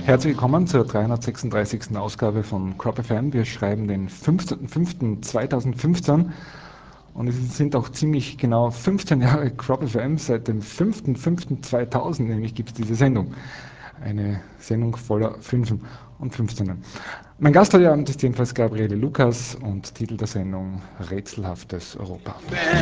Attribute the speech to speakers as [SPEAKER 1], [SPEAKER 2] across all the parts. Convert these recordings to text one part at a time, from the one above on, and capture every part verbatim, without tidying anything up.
[SPEAKER 1] Herzlich willkommen zur dreihundertsechsunddreißigsten Ausgabe von Crop F M. Wir schreiben den fünfzehnten fünften zweitausendfünfzehn und es sind auch ziemlich genau fünfzehn Jahre Crop F M. Seit dem fünften fünften zweitausend nämlich gibt es diese Sendung. Eine Sendung voller Fünfen und Fünfzehnen. Mein Gast heute Abend ist jedenfalls Gabriele Lukas und Titel der Sendung Rätselhaftes Europa.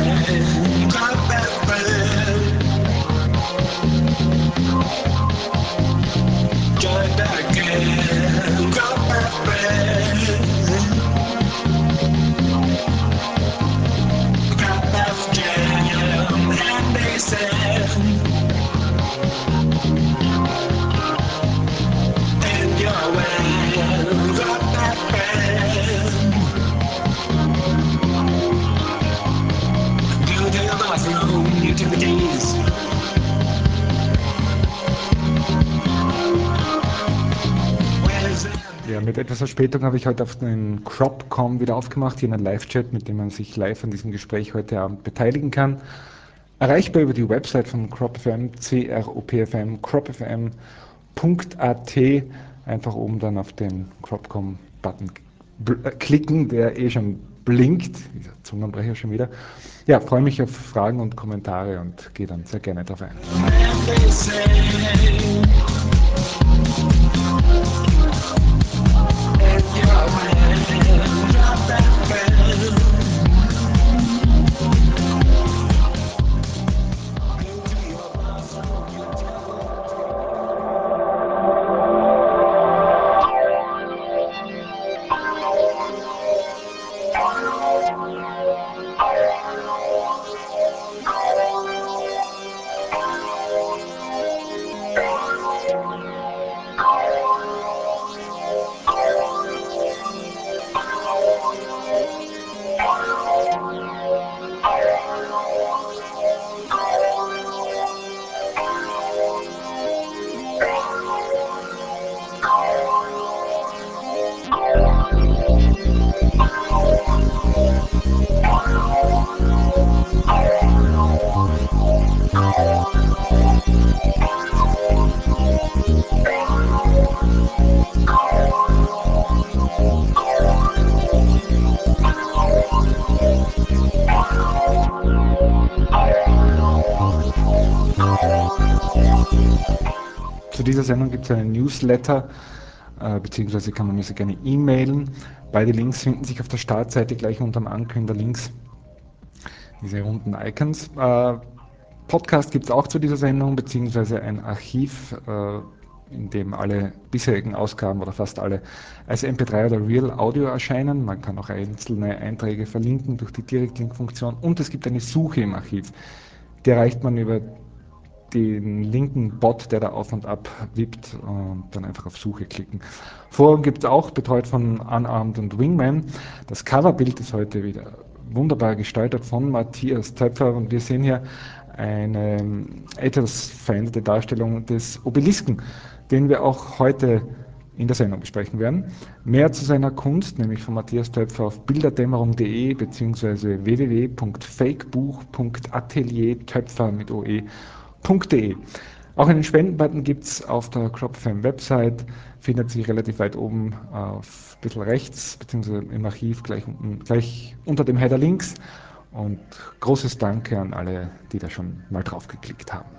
[SPEAKER 1] Ja, mit etwas Verspätung habe ich heute auf den Crop Punkt com wieder aufgemacht, hier einen Live-Chat, mit dem man sich live an diesem Gespräch heute Abend beteiligen kann. Erreichbar über die Website von Crop F M, C R O P F M, crop f m punkt a t. Einfach oben dann auf den Crop Punkt com-Button klicken, der eh schon blinkt. Dieser Zungenbrecher schon wieder. Ja, freue mich auf Fragen und Kommentare und gehe dann sehr gerne darauf ein. Zu dieser Sendung gibt es einen Newsletter, äh, beziehungsweise kann man mir sehr gerne e-mailen. Beide Links finden sich auf der Startseite gleich unter dem Ankünder links, diese runden Icons. Äh, Podcast gibt es auch zu dieser Sendung, beziehungsweise ein Archiv, äh, in dem alle bisherigen Ausgaben oder fast alle als M P drei oder Real Audio erscheinen. Man kann auch einzelne Einträge verlinken durch die Direktlink-Funktion und es gibt eine Suche im Archiv. Die erreicht man über den linken Bot, der da auf und ab wippt, und dann einfach auf Suche klicken. Forum gibt es auch, betreut von Unarmed und Wingman. Das Coverbild ist heute wieder wunderbar gestaltet von Matthias Töpfer und wir sehen hier eine etwas veränderte Darstellung des Obelisken, den wir auch heute in der Sendung besprechen werden. Mehr zu seiner Kunst, nämlich von Matthias Töpfer auf bilderdämmerung punkt de bzw. w w w punkt fakebuch punkt ateliertöpfer mit oe .de. Auch einen Spendenbutton gibt es auf der Crop F M Website, findet sich relativ weit oben auf ein bisschen rechts, beziehungsweise im Archiv gleich, unten, gleich unter dem Header links. Und großes Danke an alle, die da schon mal drauf geklickt haben.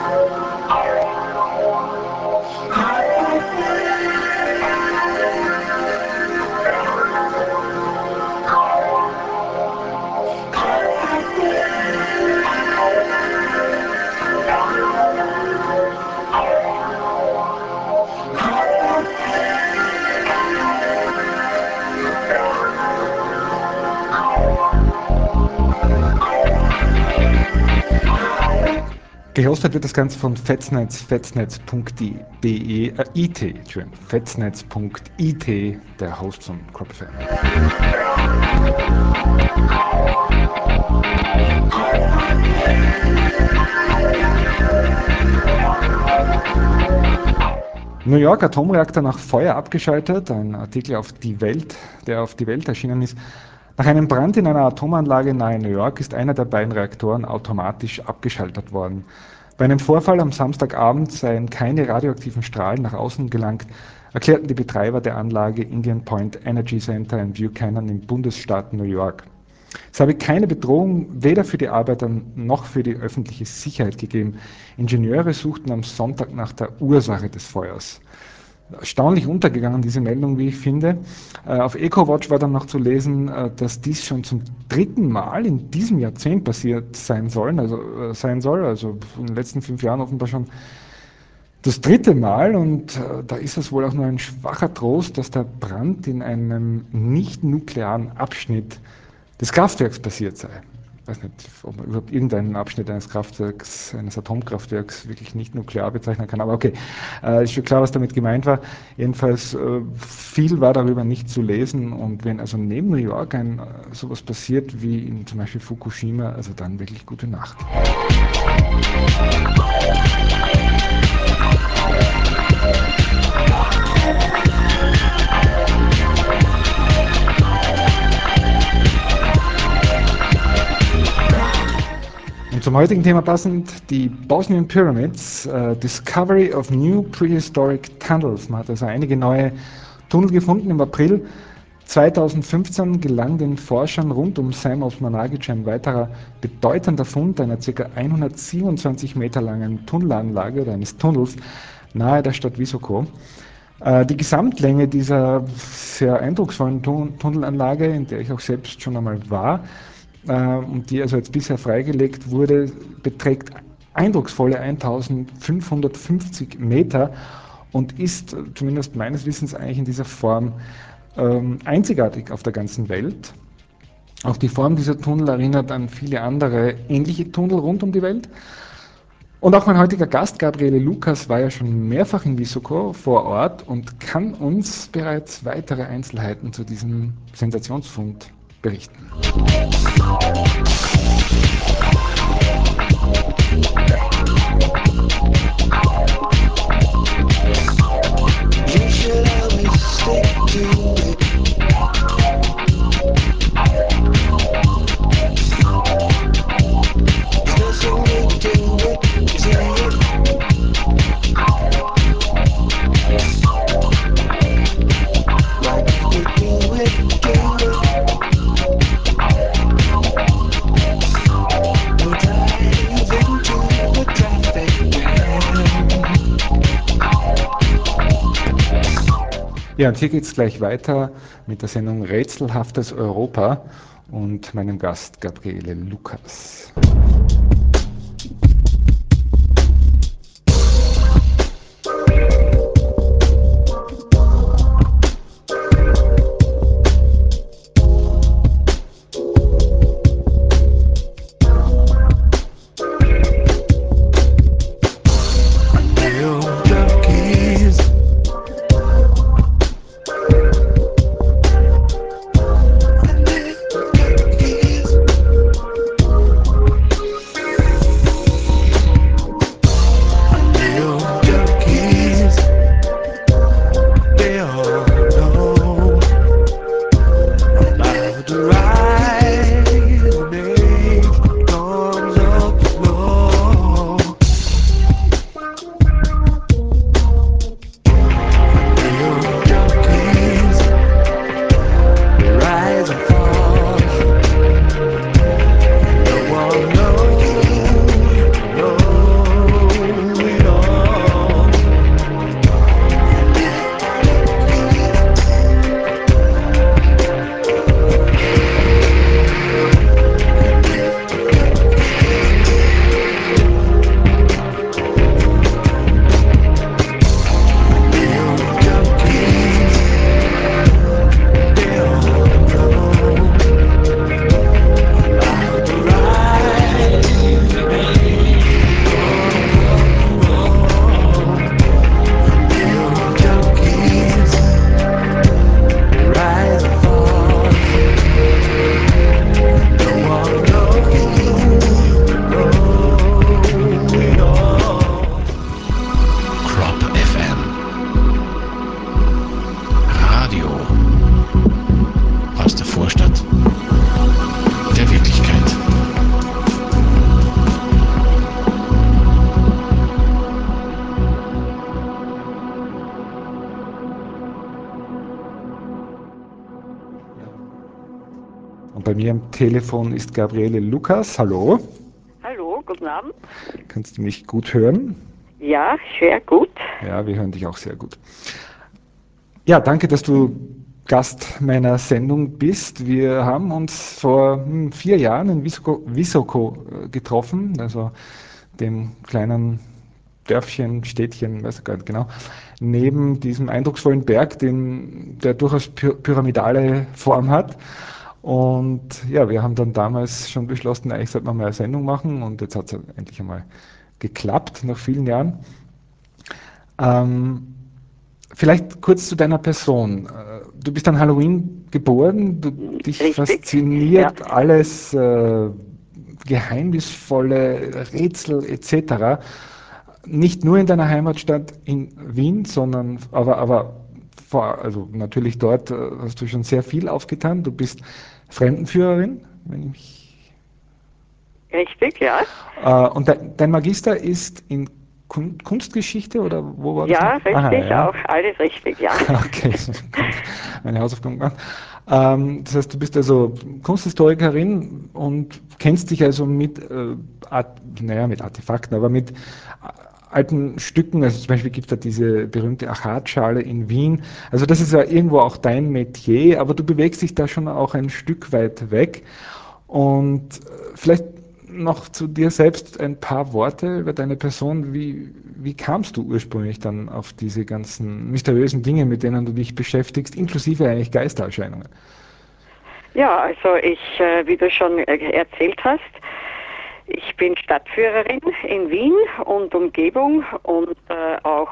[SPEAKER 1] Gehostet wird das Ganze von Fetsnetz, fetsnetz punkt de, äh, it, Entschuldigung, fetsnetz punkt it, der Host von Crop F M. New York Atomreaktor nach Feuer abgeschaltet, ein Artikel auf die Welt, der auf die Welt erschienen ist. Nach einem Brand in einer Atomanlage nahe New York ist einer der beiden Reaktoren automatisch abgeschaltet worden. Bei einem Vorfall am Samstagabend seien keine radioaktiven Strahlen nach außen gelangt, erklärten die Betreiber der Anlage Indian Point Energy Center in Buchanan im Bundesstaat New York. Es habe keine Bedrohung weder für die Arbeiter noch für die öffentliche Sicherheit gegeben. Ingenieure suchten am Sonntag nach der Ursache des Feuers. Erstaunlich untergegangen, diese Meldung, wie ich finde. Äh, auf EcoWatch war dann noch zu lesen, äh, dass dies schon zum dritten Mal in diesem Jahrzehnt passiert sein sollen, also äh, sein soll, also in den letzten fünf Jahren offenbar schon das dritte Mal. Und äh, da ist es wohl auch nur ein schwacher Trost, dass der Brand in einem nicht-nuklearen Abschnitt des Kraftwerks passiert sei. Ich weiß nicht, ob man überhaupt irgendeinen Abschnitt eines Kraftwerks, eines Atomkraftwerks wirklich nicht nuklear bezeichnen kann. Aber okay, äh, ist schon klar, was damit gemeint war. Jedenfalls äh, viel war darüber nicht zu lesen. Und wenn also neben New York ein, äh, sowas passiert wie in zum Beispiel Fukushima, also dann wirklich gute Nacht. Und zum heutigen Thema passend, die Bosnian Pyramids, äh, Discovery of New Prehistoric Tunnels. Man hat also einige neue Tunnel gefunden. Im April zweitausendfünfzehn gelang den Forschern rund um Sam Osmanagic ein weiterer bedeutender Fund einer ca. hundertsiebenundzwanzig Meter langen Tunnelanlage oder eines Tunnels nahe der Stadt Visoko. Äh, die Gesamtlänge dieser sehr eindrucksvollen Tun Tunnelanlage, in der ich auch selbst schon einmal war, äh, und die also jetzt bisher freigelegt wurde, beträgt eindrucksvolle eintausendfünfhundertfünfzig Meter und ist zumindest meines Wissens eigentlich in dieser Form ähm, einzigartig auf der ganzen Welt. Auch die Form dieser Tunnel erinnert an viele andere ähnliche Tunnel rund um die Welt. Und auch mein heutiger Gast, Gabriele Lukas, war ja schon mehrfach in Visoko vor Ort und kann uns bereits weitere Einzelheiten zu diesem Sensationsfund berichten. Ja, und hier geht es gleich weiter mit der Sendung Rätselhaftes Europa und meinem Gast Gabriele Lukas. bei mir am Telefon ist Gabriele Lukas. Hallo.
[SPEAKER 2] Hallo, guten Abend.
[SPEAKER 1] Kannst du mich gut hören?
[SPEAKER 2] Ja, sehr gut.
[SPEAKER 1] Ja, wir hören dich auch sehr gut. Ja, danke, dass du Gast meiner Sendung bist. Wir haben uns vor hm, vier Jahren in Visoko, Visoko äh, getroffen, also dem kleinen Dörfchen, Städtchen, weiß ich gar nicht genau, neben diesem eindrucksvollen Berg, den, der durchaus py pyramidale Form hat. Und ja, wir haben dann damals schon beschlossen, eigentlich sollte man mal eine Sendung machen und jetzt hat es endlich einmal geklappt, nach vielen Jahren. Ähm, Vielleicht kurz zu deiner Person. Äh, Du bist an Halloween geboren, du, dich
[SPEAKER 2] Richtig? Ja.
[SPEAKER 1] fasziniert alles äh, Geheimnisvolle, Rätsel et cetera. Nicht nur in deiner Heimatstadt in Wien, sondern aber, aber vor, also natürlich dort äh, hast du schon sehr viel aufgetan. Du bist Fremdenführerin, wenn ich mich
[SPEAKER 2] Richtig, ja.
[SPEAKER 1] äh, und de dein Magister ist in Kun Kunstgeschichte oder wo war das noch?
[SPEAKER 2] Ja,
[SPEAKER 1] Aha,
[SPEAKER 2] richtig,
[SPEAKER 1] ja.
[SPEAKER 2] auch alles richtig, ja.
[SPEAKER 1] Okay, gut, meine Hausaufgaben gemacht. Ähm, das heißt, du bist also Kunsthistorikerin und kennst dich also mit, äh, Art, naja, mit Artefakten, aber mit alten Stücken, also zum Beispiel gibt es da diese berühmte Achatschale in Wien. Also das ist ja irgendwo auch dein Metier, aber du bewegst dich da schon auch ein Stück weit weg. Und äh, vielleicht noch zu dir selbst ein paar Worte über deine Person. Wie, wie kamst du ursprünglich dann auf diese ganzen mysteriösen Dinge, mit denen du dich beschäftigst, inklusive eigentlich Geistererscheinungen?
[SPEAKER 2] Ja, also ich, äh, wie du schon äh, erzählt hast, ich bin Stadtführerin in Wien und Umgebung und äh, auch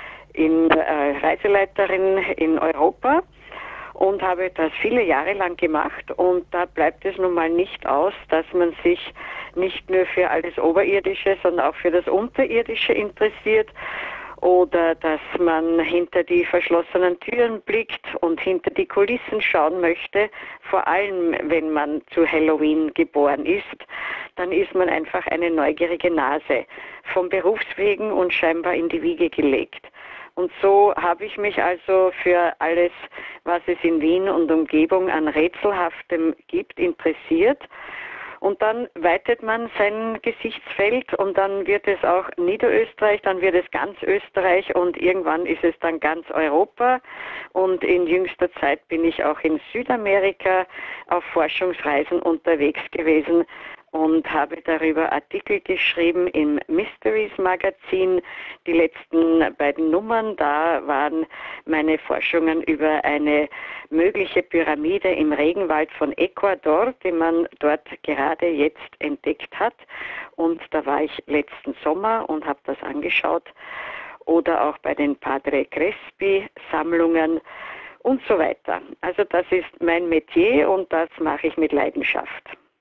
[SPEAKER 2] in äh, Reiseleiterin in Europa und habe das viele Jahre lang gemacht und da bleibt es nun mal nicht aus, dass man sich nicht nur für alles Oberirdische, sondern auch für das Unterirdische interessiert oder dass man hinter die verschlossenen Türen blickt und hinter die Kulissen schauen möchte, vor allem wenn man zu Halloween geboren ist, dann ist man einfach eine neugierige Nase, vom Berufswegen und scheinbar in die Wiege gelegt. Und so habe ich mich also für alles, was es in Wien und Umgebung an Rätselhaftem gibt, interessiert. Und dann weitet man sein Gesichtsfeld und dann wird es auch Niederösterreich, dann wird es ganz Österreich und irgendwann ist es dann ganz Europa. Und in jüngster Zeit bin ich auch in Südamerika auf Forschungsreisen unterwegs gewesen und habe darüber Artikel geschrieben im Mysteries Magazin. Die letzten beiden Nummern, da waren meine Forschungen über eine mögliche Pyramide im Regenwald von Ecuador, die man dort gerade jetzt entdeckt hat. Und da war ich letzten Sommer und habe das angeschaut. Oder auch bei den Padre Crespi-Sammlungen und so weiter. Also das ist mein Metier und das mache ich mit Leidenschaft.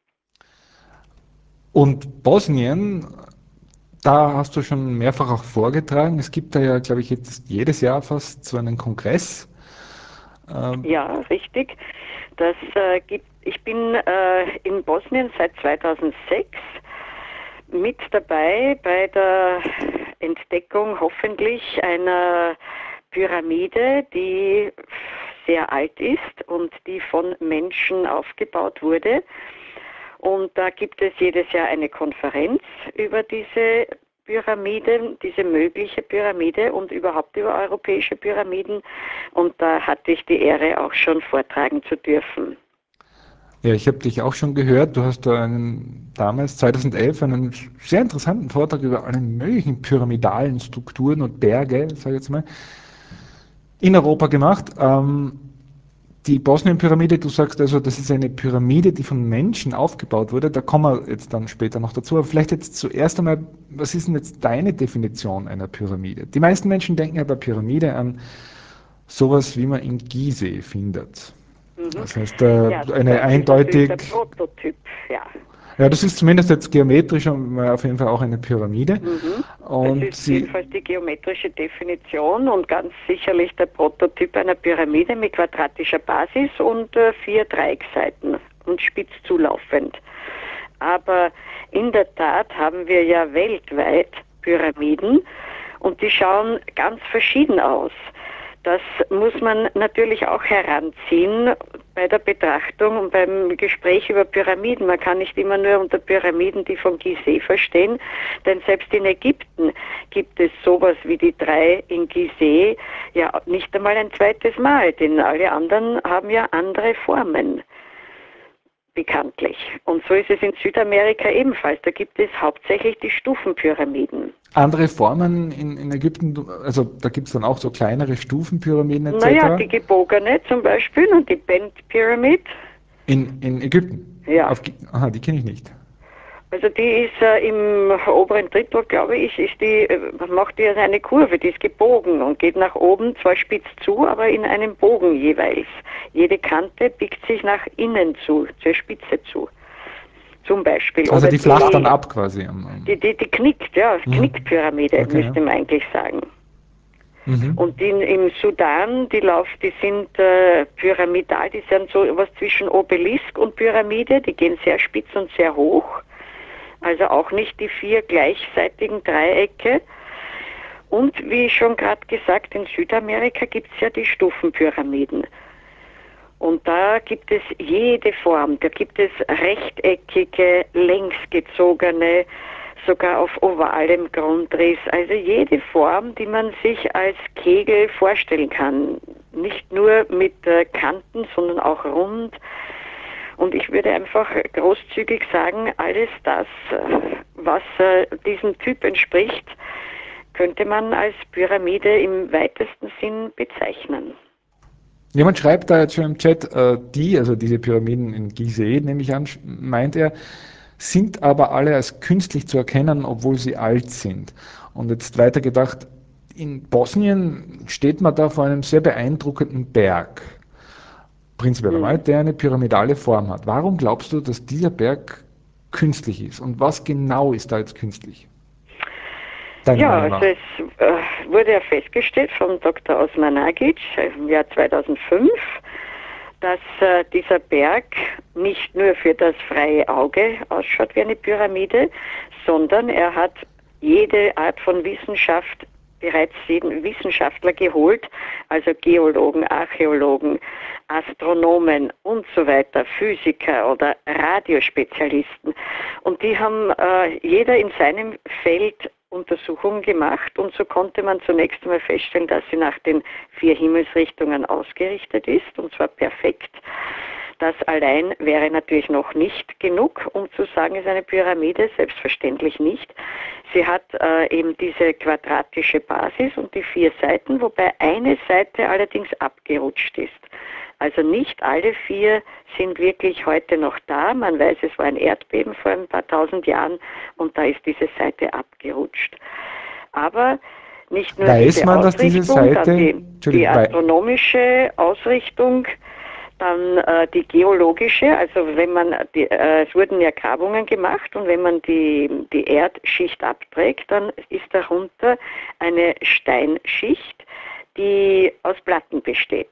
[SPEAKER 1] Und Bosnien, da hast du schon mehrfach auch vorgetragen. Es gibt da ja, glaube ich, jetzt jedes Jahr fast so einen Kongress. Ähm,
[SPEAKER 2] Ja, richtig. Das äh, gibt, ich bin äh, in Bosnien seit zweitausendsechs mit dabei bei der Entdeckung hoffentlich einer Pyramide, die sehr alt ist und die von Menschen aufgebaut wurde. Und da gibt es jedes Jahr eine Konferenz über diese Pyramide, diese mögliche Pyramide und überhaupt über europäische Pyramiden. Und da hatte ich die Ehre, auch schon vortragen zu dürfen.
[SPEAKER 1] Ja, ich habe dich auch schon gehört. Du hast da einen, damals zweitausendelf einen sehr interessanten Vortrag über alle möglichen pyramidalen Strukturen und Berge, sage ich jetzt mal, in Europa gemacht. Ähm, die Bosnien-Pyramide, du sagst also, das ist eine Pyramide, die von Menschen aufgebaut wurde. Da kommen wir jetzt dann später noch dazu. Aber vielleicht jetzt zuerst einmal, was ist denn jetzt deine Definition einer Pyramide? Die meisten Menschen denken ja bei Pyramide an sowas, wie man in Gizeh findet.
[SPEAKER 2] Mhm.
[SPEAKER 1] Das heißt, äh,
[SPEAKER 2] Ja,
[SPEAKER 1] eine
[SPEAKER 2] das ist natürlich der
[SPEAKER 1] eindeutig.
[SPEAKER 2] Prototyp, ja.
[SPEAKER 1] Ja, das ist zumindest jetzt geometrisch auf jeden Fall auch eine Pyramide.
[SPEAKER 2] Mhm. Das
[SPEAKER 1] Und
[SPEAKER 2] ist
[SPEAKER 1] sie,
[SPEAKER 2] jedenfalls die geometrische Definition und ganz sicherlich der Prototyp einer Pyramide mit quadratischer Basis und äh, vier Dreiecksseiten und spitz zulaufend. Aber in der Tat haben wir ja weltweit Pyramiden und die schauen ganz verschieden aus. Das muss man natürlich auch heranziehen bei der Betrachtung und beim Gespräch über Pyramiden. Man kann nicht immer nur unter Pyramiden die von Gizeh verstehen, denn selbst in Ägypten gibt es sowas wie die drei in Gizeh ja nicht einmal ein zweites Mal, denn alle anderen haben ja andere Formen. Bekanntlich. Und so ist es in Südamerika ebenfalls. Da gibt es hauptsächlich die Stufenpyramiden.
[SPEAKER 1] Andere Formen in, in Ägypten, also da gibt es dann auch so kleinere Stufenpyramiden et
[SPEAKER 2] Naja,
[SPEAKER 1] cetera.
[SPEAKER 2] die gebogene zum Beispiel und die Bent Pyramid.
[SPEAKER 1] In, in Ägypten?
[SPEAKER 2] Ja.
[SPEAKER 1] Auf, aha, die kenne ich nicht.
[SPEAKER 2] Also die ist äh, im oberen Drittel, glaube ich, ist die, äh, macht die also eine Kurve, die ist gebogen und geht nach oben, zwar spitz zu, aber in einem Bogen jeweils. Jede Kante biegt sich nach innen zu, zur Spitze zu. Zum Beispiel.
[SPEAKER 1] Also
[SPEAKER 2] Oder
[SPEAKER 1] die flacht
[SPEAKER 2] die,
[SPEAKER 1] dann ab quasi. Am, am
[SPEAKER 2] die, die, die knickt, ja,
[SPEAKER 1] mhm.
[SPEAKER 2] Knickpyramide,
[SPEAKER 1] Okay,
[SPEAKER 2] müsste
[SPEAKER 1] ja.
[SPEAKER 2] man eigentlich sagen.
[SPEAKER 1] Mhm.
[SPEAKER 2] Und die im Sudan, die Lauf, die sind äh, pyramidal, die sind so was zwischen Obelisk und Pyramide, die gehen sehr spitz und sehr hoch. Also auch nicht die vier gleichseitigen Dreiecke. Und wie schon gerade gesagt, in Südamerika gibt es ja die Stufenpyramiden. Und da gibt es jede Form. Da gibt es rechteckige, längsgezogene, sogar auf ovalem Grundriss. Also jede Form, die man sich als Kegel vorstellen kann. Nicht nur mit äh, Kanten, sondern auch rund. Und ich würde einfach großzügig sagen, alles das, was äh, diesem Typ entspricht, könnte man als Pyramide im weitesten Sinn bezeichnen.
[SPEAKER 1] Jemand schreibt da jetzt schon im Chat, äh, die, also diese Pyramiden in Gizeh, nehme ich an, meint er, sind aber alle als künstlich zu erkennen, obwohl sie alt sind. Und jetzt weitergedacht, in Bosnien steht man da vor einem sehr beeindruckenden Berg, prinzipiell einmal,
[SPEAKER 2] Mhm.
[SPEAKER 1] der eine pyramidale Form hat. Warum glaubst du, dass dieser Berg künstlich ist? Und was genau ist da jetzt künstlich? Deiner
[SPEAKER 2] Ja,
[SPEAKER 1] Meinung
[SPEAKER 2] also
[SPEAKER 1] nach?
[SPEAKER 2] es äh, wurde ja festgestellt von Doktor Osmanagic im Jahr zweitausendfünf, dass äh, dieser Berg nicht nur für das freie Auge ausschaut wie eine Pyramide, sondern er hat jede Art von Wissenschaft, bereits jeden Wissenschaftler geholt, also Geologen, Archäologen, Astronomen und so weiter, Physiker oder Radiospezialisten. Und die haben äh, jeder in seinem Feld Untersuchungen gemacht und so konnte man zunächst einmal feststellen, dass sie nach den vier Himmelsrichtungen ausgerichtet ist und zwar perfekt. Das allein wäre natürlich noch nicht genug, um zu sagen, es ist eine Pyramide, selbstverständlich nicht. Sie hat äh, eben diese quadratische Basis und die vier Seiten, wobei eine Seite allerdings abgerutscht ist. Also nicht alle vier sind wirklich heute noch da. Man weiß, es war ein Erdbeben vor ein paar tausend Jahren und da ist diese Seite abgerutscht. Aber nicht nur
[SPEAKER 1] Weiß
[SPEAKER 2] diese
[SPEAKER 1] man, dass diese
[SPEAKER 2] Ausrichtung, dann
[SPEAKER 1] Seite,
[SPEAKER 2] die, die
[SPEAKER 1] Entschuldigung, wei
[SPEAKER 2] astronomische Ausrichtung, dann äh, die geologische, also wenn man, die, äh, es wurden ja Grabungen gemacht und wenn man die, die Erdschicht abträgt, dann ist darunter eine Steinschicht, die aus Platten besteht.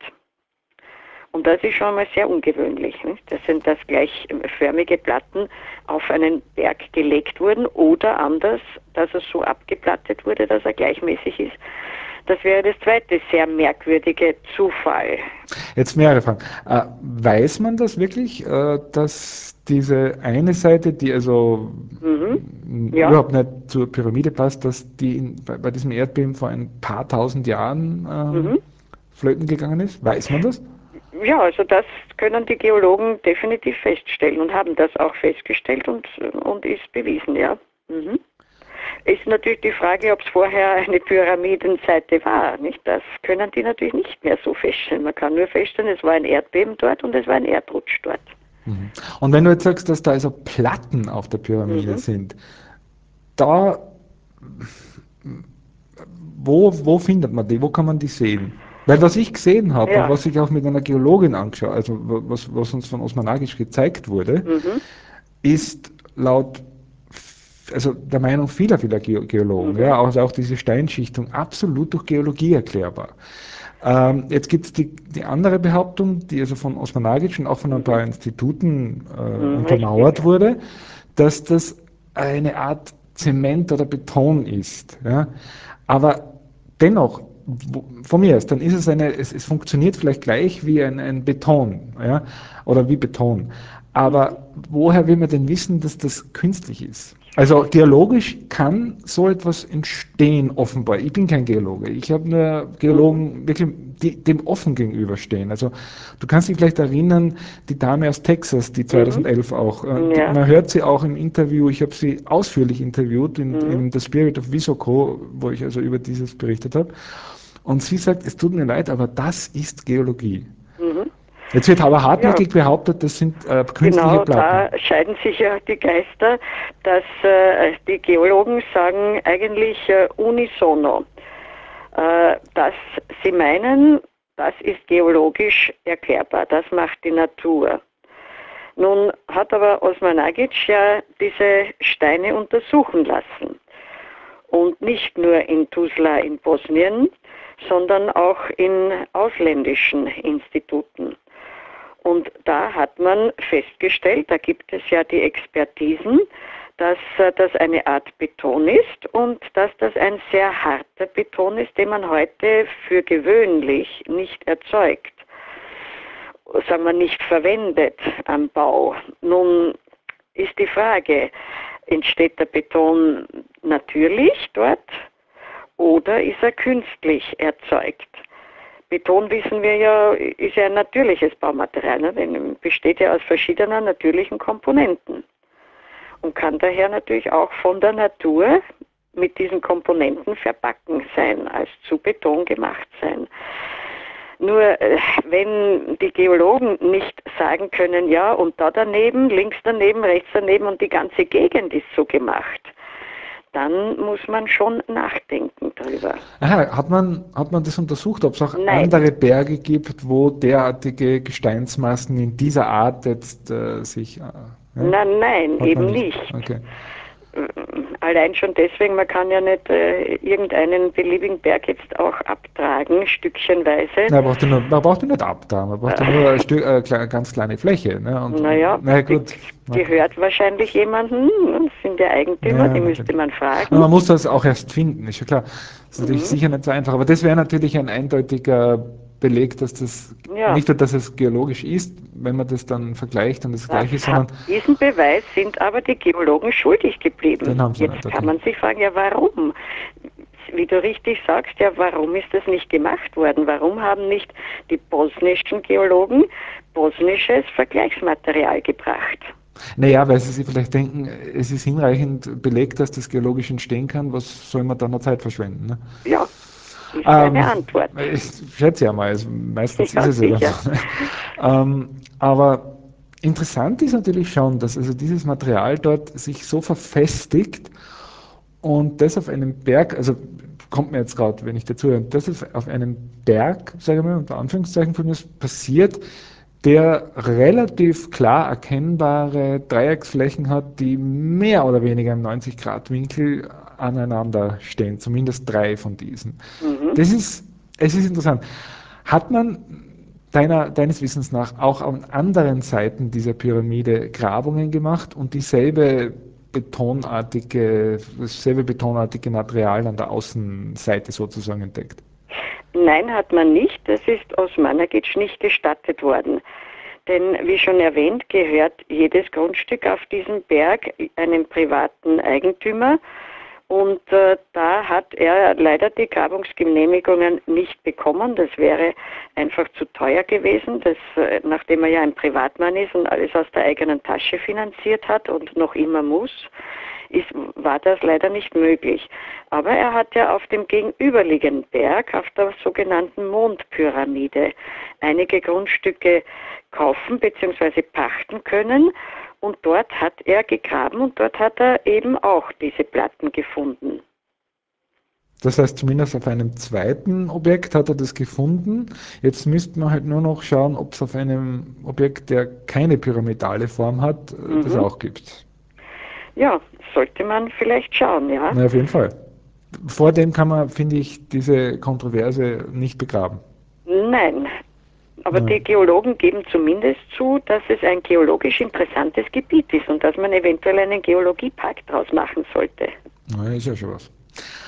[SPEAKER 2] Und das ist schon mal sehr ungewöhnlich. Nicht? Das sind das gleichförmige Platten auf einen Berg gelegt wurden oder anders, dass er so abgeplattet wurde, dass er gleichmäßig ist. Das wäre das zweite sehr merkwürdige Zufall.
[SPEAKER 1] Jetzt mehrere Fragen. Äh, weiß man das wirklich, äh, dass diese eine Seite, die also
[SPEAKER 2] Mhm.
[SPEAKER 1] m,
[SPEAKER 2] Ja.
[SPEAKER 1] überhaupt nicht zur Pyramide passt, dass die in, bei, bei diesem Erdbeben vor ein paar tausend Jahren ähm,
[SPEAKER 2] Mhm.
[SPEAKER 1] flöten gegangen ist? Weiß man das?
[SPEAKER 2] Ja, also das können die Geologen definitiv feststellen und haben das auch festgestellt und, und ist bewiesen, ja. Mhm. Ist natürlich die Frage, ob es vorher eine Pyramidenseite war. Nicht? Das können die natürlich nicht mehr so feststellen. Man kann nur feststellen, es war ein Erdbeben dort und es war ein Erdrutsch dort.
[SPEAKER 1] Mhm. Und wenn du jetzt sagst, dass da also Platten auf der Pyramide
[SPEAKER 2] Mhm.
[SPEAKER 1] sind, da, wo, wo findet man die? Wo kann man die sehen? Weil was ich gesehen habe und
[SPEAKER 2] Ja.
[SPEAKER 1] was ich auch mit einer Geologin angeschaut, also was, was uns von Osmanagisch gezeigt wurde,
[SPEAKER 2] Mhm.
[SPEAKER 1] ist laut also der Meinung vieler, vieler Geologen,
[SPEAKER 2] Mhm.
[SPEAKER 1] ja, also auch diese Steinschichtung absolut durch Geologie erklärbar. Ähm, jetzt gibt es die, die andere Behauptung, die also von Osmanagic und auch von ein
[SPEAKER 2] Mhm.
[SPEAKER 1] paar Instituten äh,
[SPEAKER 2] Mhm. Richtig.
[SPEAKER 1] untermauert wurde, dass das eine Art Zement oder Beton ist. Ja. Aber dennoch, wo, von mir aus, dann ist es eine, es, es funktioniert vielleicht gleich wie ein, ein Beton, ja, oder wie Beton. Aber woher will man denn wissen, dass das künstlich ist? Also geologisch kann so etwas entstehen, offenbar. Ich bin kein Geologe. Ich habe nur
[SPEAKER 2] Mhm.
[SPEAKER 1] Geologen wirklich die, dem offen gegenüberstehen. Also du kannst dich vielleicht erinnern, die Dame aus Texas, die
[SPEAKER 2] Mhm.
[SPEAKER 1] zweitausendelf auch, äh, die,
[SPEAKER 2] Ja.
[SPEAKER 1] man hört sie auch im Interview, ich habe sie ausführlich interviewt in,
[SPEAKER 2] Mhm.
[SPEAKER 1] in The Spirit of Visoko, wo ich also über dieses berichtet habe. Und sie sagt, es tut mir leid, aber das ist Geologie.
[SPEAKER 2] Mhm.
[SPEAKER 1] Jetzt wird aber
[SPEAKER 2] Ja,
[SPEAKER 1] hartnäckig behauptet, das sind äh, künstliche
[SPEAKER 2] genau, da
[SPEAKER 1] Platten.
[SPEAKER 2] scheiden sich ja die Geister, dass äh, die Geologen sagen eigentlich äh, unisono, äh, dass sie meinen, das ist geologisch erklärbar, das macht die Natur. Nun hat aber Osmanagic ja diese Steine untersuchen lassen. Und nicht nur in Tuzla in Bosnien, sondern auch in ausländischen Instituten. Und da hat man festgestellt, da gibt es ja die Expertisen, dass äh, das eine Art Beton ist und dass das ein sehr harter Beton ist, den man heute für gewöhnlich nicht erzeugt, sagen wir nicht verwendet am Bau. Nun ist die Frage, entsteht der Beton natürlich dort oder ist er künstlich erzeugt? Beton, wissen wir ja, ist ja ein natürliches Baumaterial, ne? Denn besteht ja aus verschiedenen natürlichen Komponenten und kann daher natürlich auch von der Natur mit diesen Komponenten verbacken sein, als zu Beton gemacht sein. Nur äh, wenn die Geologen nicht sagen können, ja, und da daneben, links daneben, rechts daneben und die ganze Gegend ist so gemacht, dann muss man schon nachdenken drüber.
[SPEAKER 1] Aha, hat man, hat man das untersucht, ob es auch
[SPEAKER 2] Nein,
[SPEAKER 1] andere Berge gibt, wo derartige Gesteinsmassen in dieser Art jetzt äh, sich. Äh, ja?
[SPEAKER 2] nein, nein,
[SPEAKER 1] Hat man
[SPEAKER 2] eben
[SPEAKER 1] nicht.
[SPEAKER 2] nicht.
[SPEAKER 1] Okay.
[SPEAKER 2] Allein schon deswegen, man kann ja nicht äh, irgendeinen beliebigen Berg jetzt auch abtragen, stückchenweise.
[SPEAKER 1] Na, man braucht ja nur, man braucht ja nicht abtragen, man braucht ja nur
[SPEAKER 2] Äh,
[SPEAKER 1] ein Stück, äh, kle- ganz kleine Fläche. Ne? Und,
[SPEAKER 2] naja,
[SPEAKER 1] und na ja,
[SPEAKER 2] die
[SPEAKER 1] gut. Man,
[SPEAKER 2] gehört wahrscheinlich jemandem, das sind ja Eigentümer,
[SPEAKER 1] ja,
[SPEAKER 2] die
[SPEAKER 1] natürlich.
[SPEAKER 2] müsste man
[SPEAKER 1] Aber
[SPEAKER 2] fragen.
[SPEAKER 1] man muss das auch erst finden, ist ja klar. Das ist natürlich
[SPEAKER 2] Mhm.
[SPEAKER 1] sicher nicht so einfach. Aber das wäre natürlich ein eindeutiger Beleg, dass das
[SPEAKER 2] Ja,
[SPEAKER 1] nicht nur, dass es geologisch ist, wenn man das dann vergleicht und das
[SPEAKER 2] das
[SPEAKER 1] Gleiche ist,
[SPEAKER 2] hat,
[SPEAKER 1] sondern
[SPEAKER 2] diesen Beweis sind aber die Geologen schuldig geblieben.
[SPEAKER 1] den haben sie nicht.
[SPEAKER 2] Jetzt kann
[SPEAKER 1] Okay.
[SPEAKER 2] man sich fragen, ja warum? Wie du richtig sagst, ja warum ist das nicht gemacht worden? Warum haben nicht die bosnischen Geologen bosnisches Vergleichsmaterial gebracht?
[SPEAKER 1] Naja, weil sie sich vielleicht denken, es ist hinreichend belegt, dass das geologisch entstehen kann, was soll man dann noch Zeit verschwenden? Ne?
[SPEAKER 2] Ja, ist eine
[SPEAKER 1] Ähm,
[SPEAKER 2] Antwort.
[SPEAKER 1] ich schätze ja mal, also meistens ist
[SPEAKER 2] Ja,
[SPEAKER 1] es ja dann
[SPEAKER 2] sicher.
[SPEAKER 1] so. Ne? Ähm, aber interessant ist natürlich schon, dass also dieses Material dort sich so verfestigt und das auf einem Berg, also kommt mir jetzt gerade, wenn ich dazu höre, das ist auf einem Berg, sage ich mal, unter Anführungszeichen von mir passiert, der relativ klar erkennbare Dreiecksflächen hat, die mehr oder weniger im neunzig-Grad-Winkel aneinander stehen, zumindest drei von diesen.
[SPEAKER 2] Mhm.
[SPEAKER 1] Das ist, es ist interessant. Hat man deiner, deines Wissens nach auch an anderen Seiten dieser Pyramide Grabungen gemacht und dieselbe betonartige, dasselbe betonartige Material an der Außenseite sozusagen entdeckt?
[SPEAKER 2] Nein, hat man nicht. Das ist aus Managic nicht gestattet worden. Denn wie schon erwähnt, gehört jedes Grundstück auf diesem Berg einem privaten Eigentümer. Und äh, da hat er leider die Grabungsgenehmigungen nicht bekommen. Das wäre einfach zu teuer gewesen, das, äh, nachdem er ja ein Privatmann ist und alles aus der eigenen Tasche finanziert hat und noch immer muss, ist, war das leider nicht möglich. Aber er hat ja auf dem gegenüberliegenden Berg, auf der sogenannten Mondpyramide, einige Grundstücke kaufen bzw. pachten können. Und dort hat er gegraben und dort hat er eben auch diese Platten gefunden.
[SPEAKER 1] Das heißt, zumindest auf einem zweiten Objekt hat er das gefunden. Jetzt müsste man halt nur noch schauen, ob es auf einem Objekt, der keine pyramidale Form hat, äh, das
[SPEAKER 2] Mhm.
[SPEAKER 1] auch gibt.
[SPEAKER 2] Ja, sollte man vielleicht schauen, ja.
[SPEAKER 1] Na, auf jeden Fall. Vor dem kann man, finde ich, diese Kontroverse nicht begraben.
[SPEAKER 2] Nein, aber
[SPEAKER 1] Ja,
[SPEAKER 2] die Geologen geben zumindest zu, dass es ein geologisch interessantes Gebiet ist und dass man eventuell einen Geologiepark draus machen sollte.
[SPEAKER 1] na, ist ja schon was.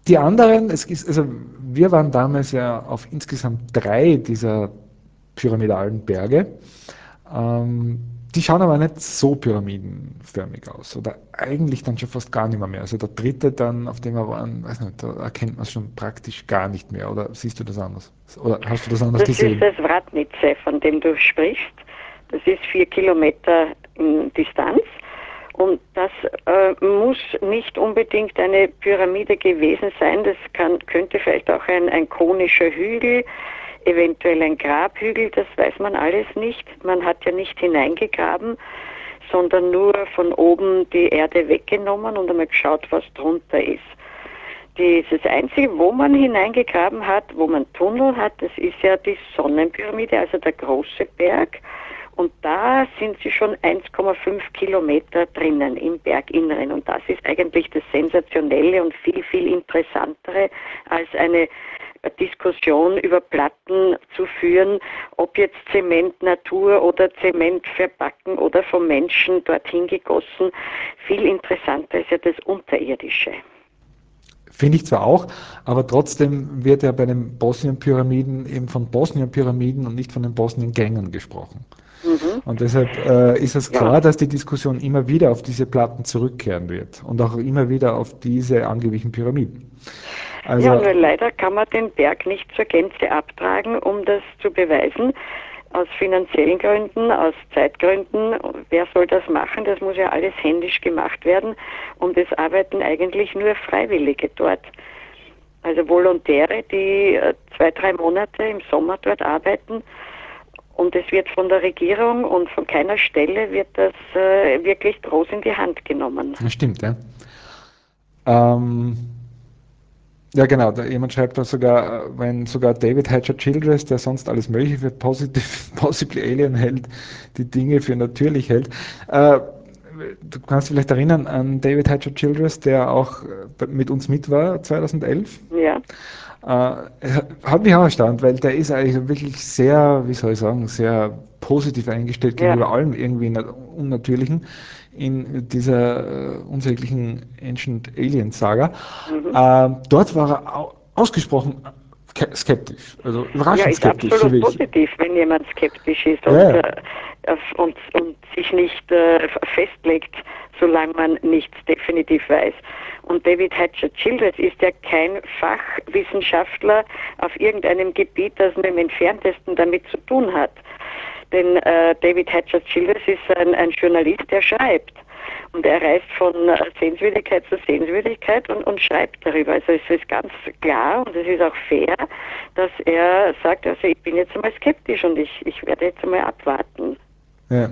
[SPEAKER 1] Die anderen, es ist, also wir waren damals ja auf insgesamt drei dieser pyramidalen Berge. Ähm, die schauen aber nicht so pyramidenförmig aus. Oder eigentlich dann schon fast gar nicht mehr. mehr. Also der dritte dann, auf dem wir waren, weiß nicht, da erkennt man es schon praktisch gar nicht mehr. Oder siehst du das anders? Oder hast du das anders
[SPEAKER 2] Das ist
[SPEAKER 1] gesehen?
[SPEAKER 2] das Wratnice, von dem du sprichst. Das ist vier Kilometer in Distanz. Und das äh, muss nicht unbedingt eine Pyramide gewesen sein. Das kann, könnte vielleicht auch ein, ein konischer Hügel, eventuell ein Grabhügel, das weiß man alles nicht. Man hat ja nicht hineingegraben, sondern nur von oben die Erde weggenommen und einmal geschaut, was drunter ist. Das Einzige, wo man hineingegraben hat, wo man Tunnel hat, das ist ja die Sonnenpyramide, also der große Berg. Und da sind sie schon eins Komma fünf Kilometer drinnen im Berginneren. Und das ist eigentlich das Sensationelle und viel, viel Interessantere als eine Diskussion über Platten zu führen, ob jetzt Zement Natur oder Zement verbacken oder vom Menschen dorthin gegossen. Viel interessanter ist ja das Unterirdische.
[SPEAKER 1] Finde ich zwar auch, aber trotzdem wird ja bei den Bosnien-Pyramiden eben von Bosnien-Pyramiden und nicht von den Bosnien-Gängen gesprochen.
[SPEAKER 2] Mhm.
[SPEAKER 1] Und deshalb äh, ist es
[SPEAKER 2] Ja.
[SPEAKER 1] klar, dass die Diskussion immer wieder auf diese Platten zurückkehren wird und auch immer wieder auf diese angeblichen Pyramiden.
[SPEAKER 2] Ja,
[SPEAKER 1] Also
[SPEAKER 2] nur leider kann man den Berg nicht zur Gänze abtragen, um das zu beweisen. Aus finanziellen Gründen, aus Zeitgründen. Wer soll das machen? Das muss ja alles händisch gemacht werden. Und es arbeiten eigentlich nur Freiwillige dort. Also Volontäre, die äh, zwei, drei Monate im Sommer dort arbeiten. Und es wird von der Regierung und von keiner Stelle wird das äh, wirklich groß in die Hand genommen.
[SPEAKER 1] das stimmt, ja. Ähm, ja, genau. Da, jemand schreibt da sogar, äh, wenn sogar David Hatcher Childress, der sonst alles Mögliche für positive, possibly alien hält, die Dinge für natürlich hält. Äh, du kannst dich vielleicht erinnern an David Hatcher Childress, der auch äh, mit uns mit war zweitausendelf.
[SPEAKER 2] Ja.
[SPEAKER 1] Äh, hat mich auch erstaunt, weil der ist eigentlich wirklich sehr, wie soll ich sagen, sehr positiv eingestellt
[SPEAKER 2] Ja.
[SPEAKER 1] gegenüber allem irgendwie Unnatürlichen in dieser äh, unsäglichen Ancient Aliens Saga.
[SPEAKER 2] Mhm.
[SPEAKER 1] Äh, dort war er au ausgesprochen skeptisch, also
[SPEAKER 2] Ja,
[SPEAKER 1] überraschend
[SPEAKER 2] ist
[SPEAKER 1] skeptisch, so
[SPEAKER 2] absolut
[SPEAKER 1] wie ich.
[SPEAKER 2] positiv, wenn jemand skeptisch ist
[SPEAKER 1] Ja,
[SPEAKER 2] und,
[SPEAKER 1] ja.
[SPEAKER 2] äh, und, und sich nicht äh, festlegt, solange man nichts definitiv weiß. Und David Hatcher Childress ist ja kein Fachwissenschaftler auf irgendeinem Gebiet, das nur im entferntesten damit zu tun hat. Denn äh, David Hatcher Childress ist ein, ein Journalist, der schreibt. Und er reist von Sehenswürdigkeit zu Sehenswürdigkeit und, und schreibt darüber. Also es ist ganz klar und es ist auch fair, dass er sagt, also ich bin jetzt einmal skeptisch und ich, ich werde jetzt einmal abwarten.
[SPEAKER 1] Ja.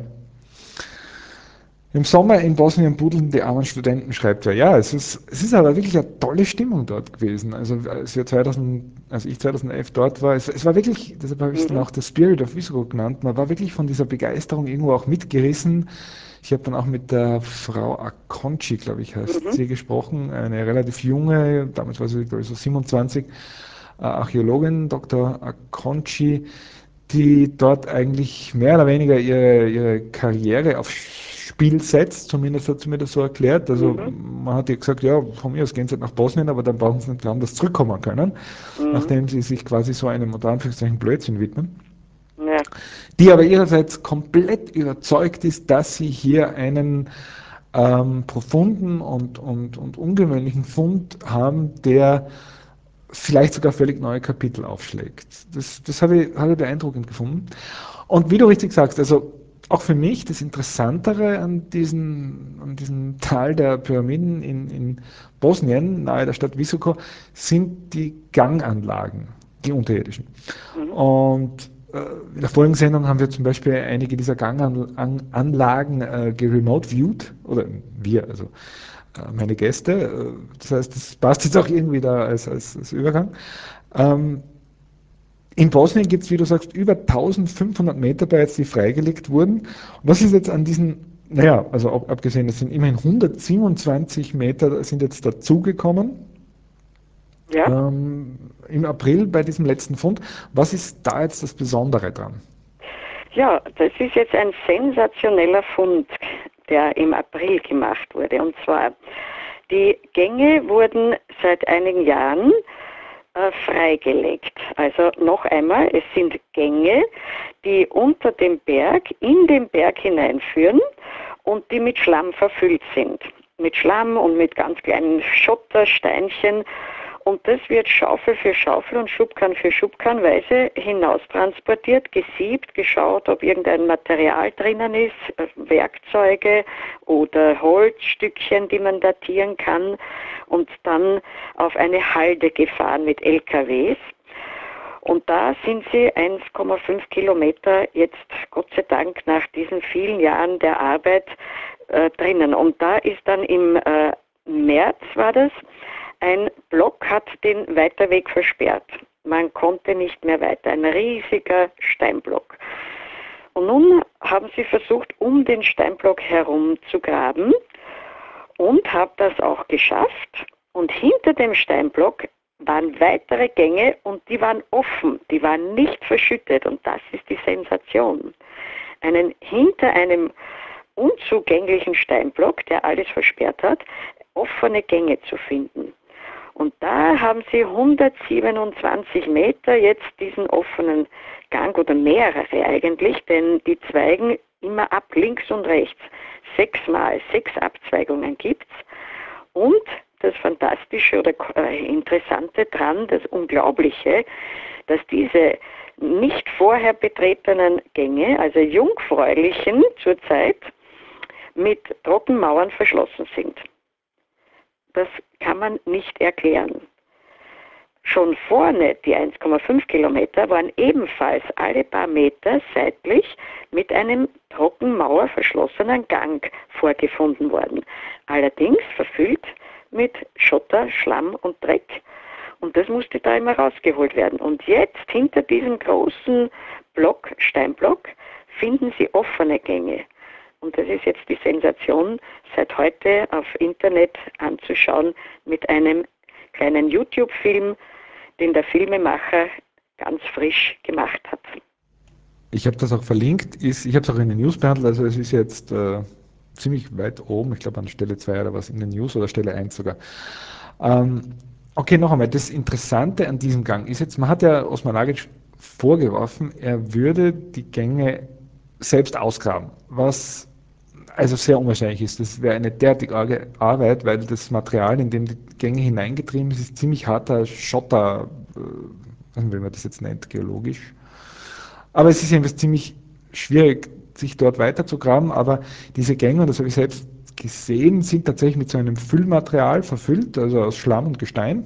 [SPEAKER 1] Im Sommer in Bosnien budeln die armen Studenten, schreibt er. Ja, es ist, es ist aber wirklich eine tolle Stimmung dort gewesen. Also als, wir zweitausend, als ich zweitausendelf dort war, es, es war wirklich, deshalb habe ich es dann
[SPEAKER 2] Mhm.
[SPEAKER 1] auch der Spirit of Visigoth genannt, man war wirklich von dieser Begeisterung irgendwo auch mitgerissen. Ich habe dann auch mit der Frau Akonci, glaube ich, heißt
[SPEAKER 2] Mhm.
[SPEAKER 1] sie, gesprochen, eine relativ junge, damals war sie, glaube ich, so siebenundzwanzig, äh, Archäologin, Doktor Akonci, die dort eigentlich mehr oder weniger ihre, ihre Karriere aufs Spiel setzt, zumindest hat sie mir das so erklärt. Also
[SPEAKER 2] Mhm.
[SPEAKER 1] man hat ihr gesagt, ja, von mir aus gehen sie halt nach Bosnien, aber dann brauchen sie nicht glauben, dass sie zurückkommen können,
[SPEAKER 2] Mhm.
[SPEAKER 1] nachdem sie sich quasi so einem unter Anführungszeichen Blödsinn widmen.
[SPEAKER 2] Ja.
[SPEAKER 1] Die aber ihrerseits komplett überzeugt ist, dass sie hier einen ähm, profunden und, und, und ungewöhnlichen Fund haben, der vielleicht sogar völlig neue Kapitel aufschlägt. Das, das habe ich, habe ich beeindruckend gefunden. Und wie du richtig sagst, also auch für mich das Interessantere an diesem, an diesem Tal der Pyramiden in, in Bosnien, nahe der Stadt Visoko, sind die Ganganlagen, die unterirdischen.
[SPEAKER 2] Mhm.
[SPEAKER 1] Und äh, in der vorigen Sendung haben wir zum Beispiel einige dieser Ganganlagen äh, geremote-viewed, oder wir, also äh, meine Gäste. Äh, Das heißt, das passt jetzt auch irgendwie da als, als, als Übergang. Ähm, in Bosnien gibt es, wie du sagst, über eintausendfünfhundert Meter bereits, die freigelegt wurden. Und was ist jetzt an diesen, naja, also ab, abgesehen, es sind immerhin hundertsiebenundzwanzig Meter sind jetzt dazugekommen
[SPEAKER 2] Ja.
[SPEAKER 1] ähm, im April bei diesem letzten Fund. Was ist da jetzt das Besondere dran?
[SPEAKER 2] Ja, das ist jetzt ein sensationeller Fund, der im April gemacht wurde. Und zwar Die Gänge wurden seit einigen Jahren äh, freigelegt. Also noch einmal, es sind Gänge, die unter dem Berg in den Berg hineinführen und die mit Schlamm verfüllt sind. Mit Schlamm und mit ganz kleinen Schottersteinchen. Und das wird Schaufel für Schaufel und Schubkarren für Schubkarrenweise hinaus transportiert, gesiebt, geschaut, ob irgendein Material drinnen ist, Werkzeuge oder Holzstückchen, die man datieren kann, und dann auf eine Halde gefahren mit L K Ws. Und da sind sie eins Komma fünf Kilometer jetzt, Gott sei Dank, nach diesen vielen Jahren der Arbeit äh, drinnen. Und da ist dann im äh, März, war das, ein Block hat den Weiterweg versperrt. Man konnte nicht mehr weiter. Ein riesiger Steinblock. Und nun haben sie versucht, um den Steinblock herum zu graben und haben das auch geschafft. Und hinter dem Steinblock waren weitere Gänge und die waren offen. Die waren nicht verschüttet. Und das ist die Sensation. Einen, hinter einem unzugänglichen Steinblock, der alles versperrt hat, offene Gänge zu finden. Und da haben sie hundertsiebenundzwanzig Meter jetzt diesen offenen Gang oder mehrere eigentlich, denn die zweigen immer ab links und rechts. Sechsmal, sechs Abzweigungen gibt's. Und das Fantastische oder äh, Interessante dran, das Unglaubliche, dass diese nicht vorher betretenen Gänge, also jungfräulichen zurzeit, mit Trockenmauern verschlossen sind. Das kann man nicht erklären. Schon vorne, die eins Komma fünf Kilometer, waren ebenfalls alle paar Meter seitlich mit einem Trockenmauer verschlossenen Gang vorgefunden worden. Allerdings verfüllt mit Schotter, Schlamm und Dreck. Und das musste da immer rausgeholt werden. Und jetzt, hinter diesem großen Block, Steinblock, finden Sie offene Gänge. Und das ist jetzt die Sensation, seit heute auf Internet anzuschauen mit einem kleinen YouTube-Film, den der Filmemacher ganz frisch gemacht hat.
[SPEAKER 1] Ich habe das auch verlinkt, ist, ich habe es auch in den News behandelt, also es ist jetzt äh, ziemlich weit oben, ich glaube an Stelle zwei oder was in den News oder Stelle eins sogar. Ähm, okay, noch einmal, das Interessante an diesem Gang ist jetzt, man hat ja Osman Agic vorgeworfen, er würde die Gänge selbst ausgraben, was also sehr unwahrscheinlich ist. Das wäre eine derartige arge Arbeit, weil das Material, in dem die Gänge hineingetrieben ist, ist ziemlich harter Schotter, äh, wie man das jetzt nennt, geologisch. Aber es ist jedenfalls ziemlich schwierig, sich dort weiterzugraben, aber diese Gänge, und das habe ich selbst gesehen, sind tatsächlich mit so einem Füllmaterial verfüllt, also aus Schlamm und Gestein.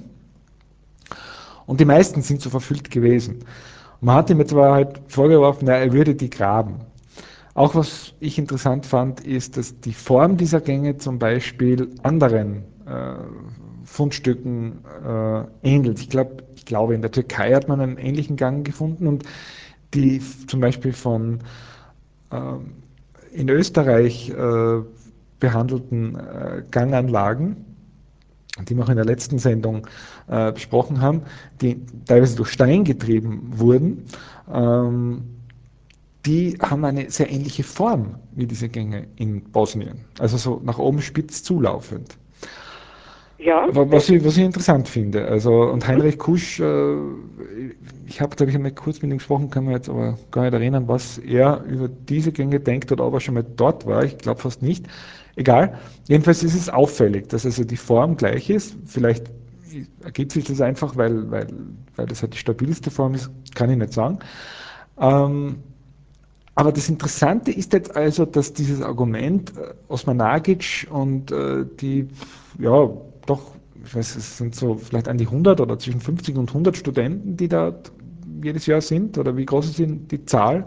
[SPEAKER 1] Und die meisten sind so verfüllt gewesen. Man hat ihm jetzt aber halt vorgeworfen, ja, er würde die graben. Auch was ich interessant fand, ist, dass die Form dieser Gänge zum Beispiel anderen äh, Fundstücken äh, ähnelt. Ich, glaub, ich glaube, in der Türkei hat man einen ähnlichen Gang gefunden und die zum Beispiel von äh, in Österreich äh, behandelten äh, Ganganlagen, die wir auch in der letzten Sendung äh, besprochen haben, die teilweise durch Stein getrieben wurden, ähm, die haben eine sehr ähnliche Form wie diese Gänge in Bosnien. Also so nach oben spitz zulaufend.
[SPEAKER 2] Ja,
[SPEAKER 1] Was ich, was ich interessant finde. Also, und Heinrich Kusch, äh, ich habe, glaube ich, einmal kurz mit ihm gesprochen, kann mir jetzt aber gar nicht erinnern, was er über diese Gänge denkt oder ob er schon mal dort war. Ich glaube fast nicht. Egal. Jedenfalls ist es auffällig, dass also die Form gleich ist. Vielleicht ergibt sich das einfach, weil, weil, weil das halt die stabilste Form ist, kann ich nicht sagen. Ähm, aber das Interessante ist jetzt also, dass dieses Argument äh, Osmanagic und äh, die, ja, doch, ich weiß, es sind so vielleicht an die hundert oder zwischen fünfzig und hundert Studenten, die da jedes Jahr sind, oder wie groß ist denn die Zahl?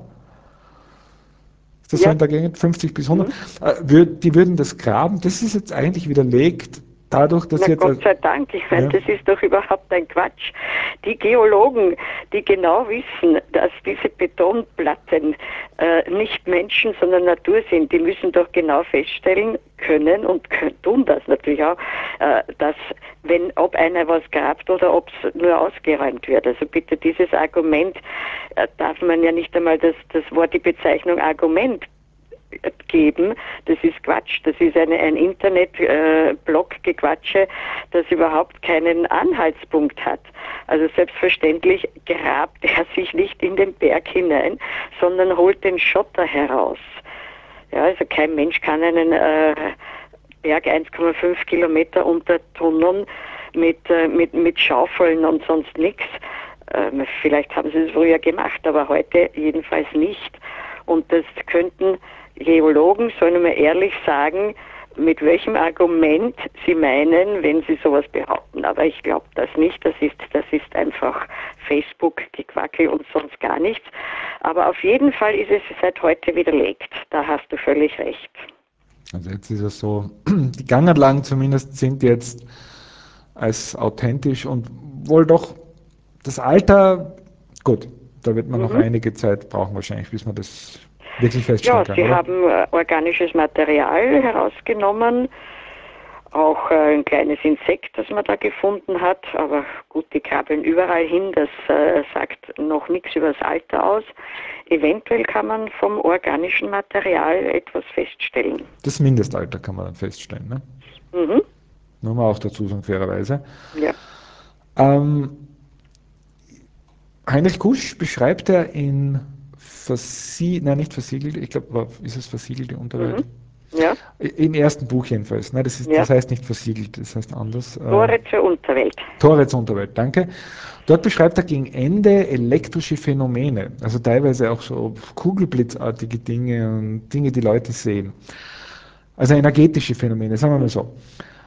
[SPEAKER 1] Ist das so
[SPEAKER 2] ja.
[SPEAKER 1] in der Gegend, fünfzig bis hundert?
[SPEAKER 2] Mhm.
[SPEAKER 1] Äh, würd, die würden das graben, das ist jetzt eigentlich widerlegt, dadurch, dass
[SPEAKER 2] Na
[SPEAKER 1] jetzt,
[SPEAKER 2] Gott
[SPEAKER 1] äh,
[SPEAKER 2] sei Dank, ich meine,
[SPEAKER 1] ja,
[SPEAKER 2] das ist doch überhaupt ein Quatsch. Die Geologen, die genau wissen, dass diese Betonplatten äh, nicht Menschen, sondern Natur sind, die müssen doch genau feststellen können und können, tun das natürlich auch, äh, dass wenn, ob einer was grabt oder ob es nur ausgeräumt wird. Also bitte dieses Argument, äh, darf man ja nicht einmal das, das Wort, die Bezeichnung Argument geben, das ist Quatsch. Das ist eine, ein Internet-Blog-Gequatsche, äh, das überhaupt keinen Anhaltspunkt hat. Also selbstverständlich grabt er sich nicht in den Berg hinein, sondern holt den Schotter heraus. Ja, also kein Mensch kann einen äh, Berg eins Komma fünf Kilometer untertunneln mit, äh, mit, mit Schaufeln und sonst nichts. Äh, vielleicht haben sie es früher gemacht, aber heute jedenfalls nicht. Und das könnten Geologen, sollen wir ehrlich sagen, mit welchem Argument sie meinen, wenn sie sowas behaupten. Aber ich glaube das nicht. Das ist, das ist einfach Facebook-Gequackel und sonst gar nichts. Aber auf jeden Fall ist es seit heute widerlegt. Da hast du völlig recht.
[SPEAKER 1] Also jetzt ist es so, die Ganganlagen zumindest sind jetzt als authentisch und wohl doch das Alter, gut, da wird man mhm. noch einige Zeit brauchen wahrscheinlich, bis man das wirklich feststellen
[SPEAKER 2] ja,
[SPEAKER 1] kann,
[SPEAKER 2] sie
[SPEAKER 1] oder?
[SPEAKER 2] haben äh, organisches Material herausgenommen, auch äh, ein kleines Insekt, das man da gefunden hat, aber gut, die krabbeln überall hin, das äh, sagt noch nichts über das Alter aus. Eventuell kann man vom organischen Material etwas feststellen.
[SPEAKER 1] Das Mindestalter kann man dann feststellen, ne?
[SPEAKER 2] Mhm.
[SPEAKER 1] Nur mal auch dazu sagen, fairerweise.
[SPEAKER 2] Ja.
[SPEAKER 1] Ähm, Heinrich Kusch beschreibt er in versiegelt, nein, nicht versiegelt, ich glaube, ist es versiegelte Unterwelt?
[SPEAKER 2] Mhm. Ja.
[SPEAKER 1] Im ersten Buch jedenfalls. Nein, das, ist,
[SPEAKER 2] ja.
[SPEAKER 1] das heißt nicht versiegelt, das heißt anders.
[SPEAKER 2] Tore zur Unterwelt.
[SPEAKER 1] Tore zur Unterwelt, danke. Dort beschreibt er gegen Ende elektrische Phänomene, also teilweise auch so kugelblitzartige Dinge und Dinge, die Leute sehen. Also energetische Phänomene, sagen wir mal so.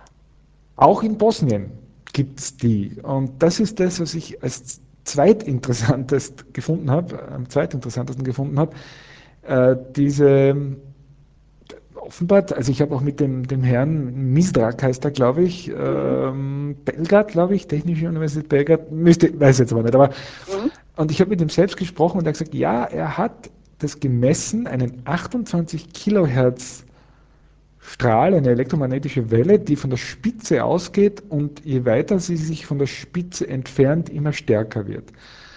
[SPEAKER 1] Auch in Bosnien gibt es die. Und das ist das, was ich als zweitinteressantest gefunden habe, am zweitinteressantesten gefunden habe. Äh, diese offenbar, also ich habe auch mit dem, dem Herrn Misdrak, heißt er, glaube ich, ähm, Belgrad, glaube ich, Technische Universität Belgrad, müsste, weiß jetzt aber nicht, aber mhm. und ich habe mit ihm selbst gesprochen und er hat gesagt, ja, er hat das gemessen, einen achtundzwanzig Kilohertz Strahl, eine elektromagnetische Welle, die von der Spitze ausgeht und je weiter sie sich von der Spitze entfernt, immer stärker wird.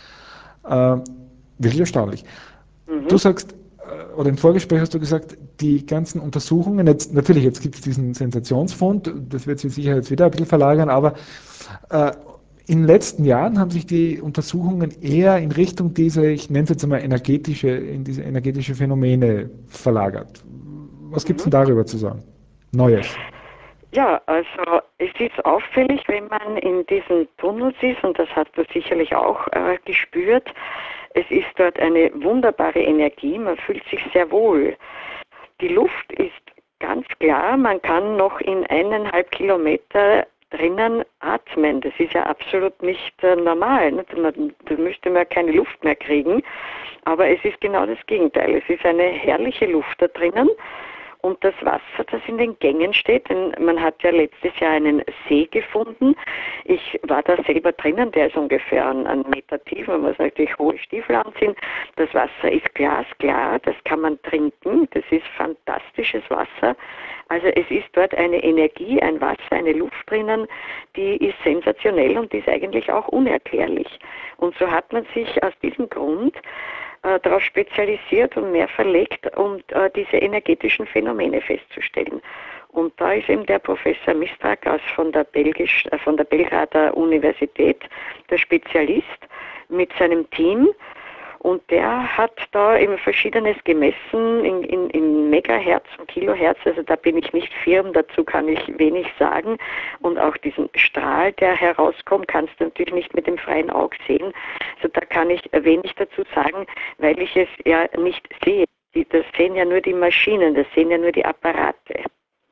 [SPEAKER 1] Äh, wirklich erstaunlich. Mhm. Du sagst, oder im Vorgespräch hast du gesagt, die ganzen Untersuchungen, jetzt, natürlich, jetzt gibt es diesen Sensationsfund, das wird sich sicher jetzt wieder ein bisschen verlagern, aber äh, in den letzten Jahren haben sich die Untersuchungen eher in Richtung dieser, ich nenne es jetzt einmal energetische, in diese energetische Phänomene verlagert. Was gibt es mhm. denn darüber zu sagen? Neues.
[SPEAKER 2] Ja, also es ist auffällig, wenn man in diesen Tunnels ist, und das hast du sicherlich auch äh, gespürt, es ist dort eine wunderbare Energie, man fühlt sich sehr wohl. Die Luft ist ganz klar, man kann noch in eineinhalb Kilometer drinnen atmen. Das ist ja absolut nicht äh, normal. Ne? Man, da müsste man keine Luft mehr kriegen, aber es ist genau das Gegenteil. Es ist eine herrliche Luft da drinnen. Und das Wasser, das in den Gängen steht, denn man hat ja letztes Jahr einen See gefunden. Ich war da selber drinnen, der ist ungefähr einen Meter tief, man muss natürlich hohe Stiefel anziehen. Das Wasser ist glasklar, das kann man trinken, das ist fantastisches Wasser. Also es ist dort eine Energie, ein Wasser, eine Luft drinnen, die ist sensationell und die ist eigentlich auch unerklärlich. Und so hat man sich aus diesem Grund äh, darauf spezialisiert und mehr verlegt, um äh, diese energetischen Phänomene festzustellen. Und da ist eben der Professor Misdrak aus von der, Belgisch, äh, von der Belgrader Universität, der Spezialist mit seinem Team. Und der hat da eben Verschiedenes gemessen in, in, in Megahertz und Kilohertz, also da bin ich nicht firm, dazu kann ich wenig sagen. Und auch diesen Strahl, der herauskommt, kannst du natürlich nicht mit dem freien Auge sehen. Also da kann ich wenig dazu sagen, weil ich es ja nicht sehe. Das sehen ja nur die Maschinen, das sehen ja nur die Apparate.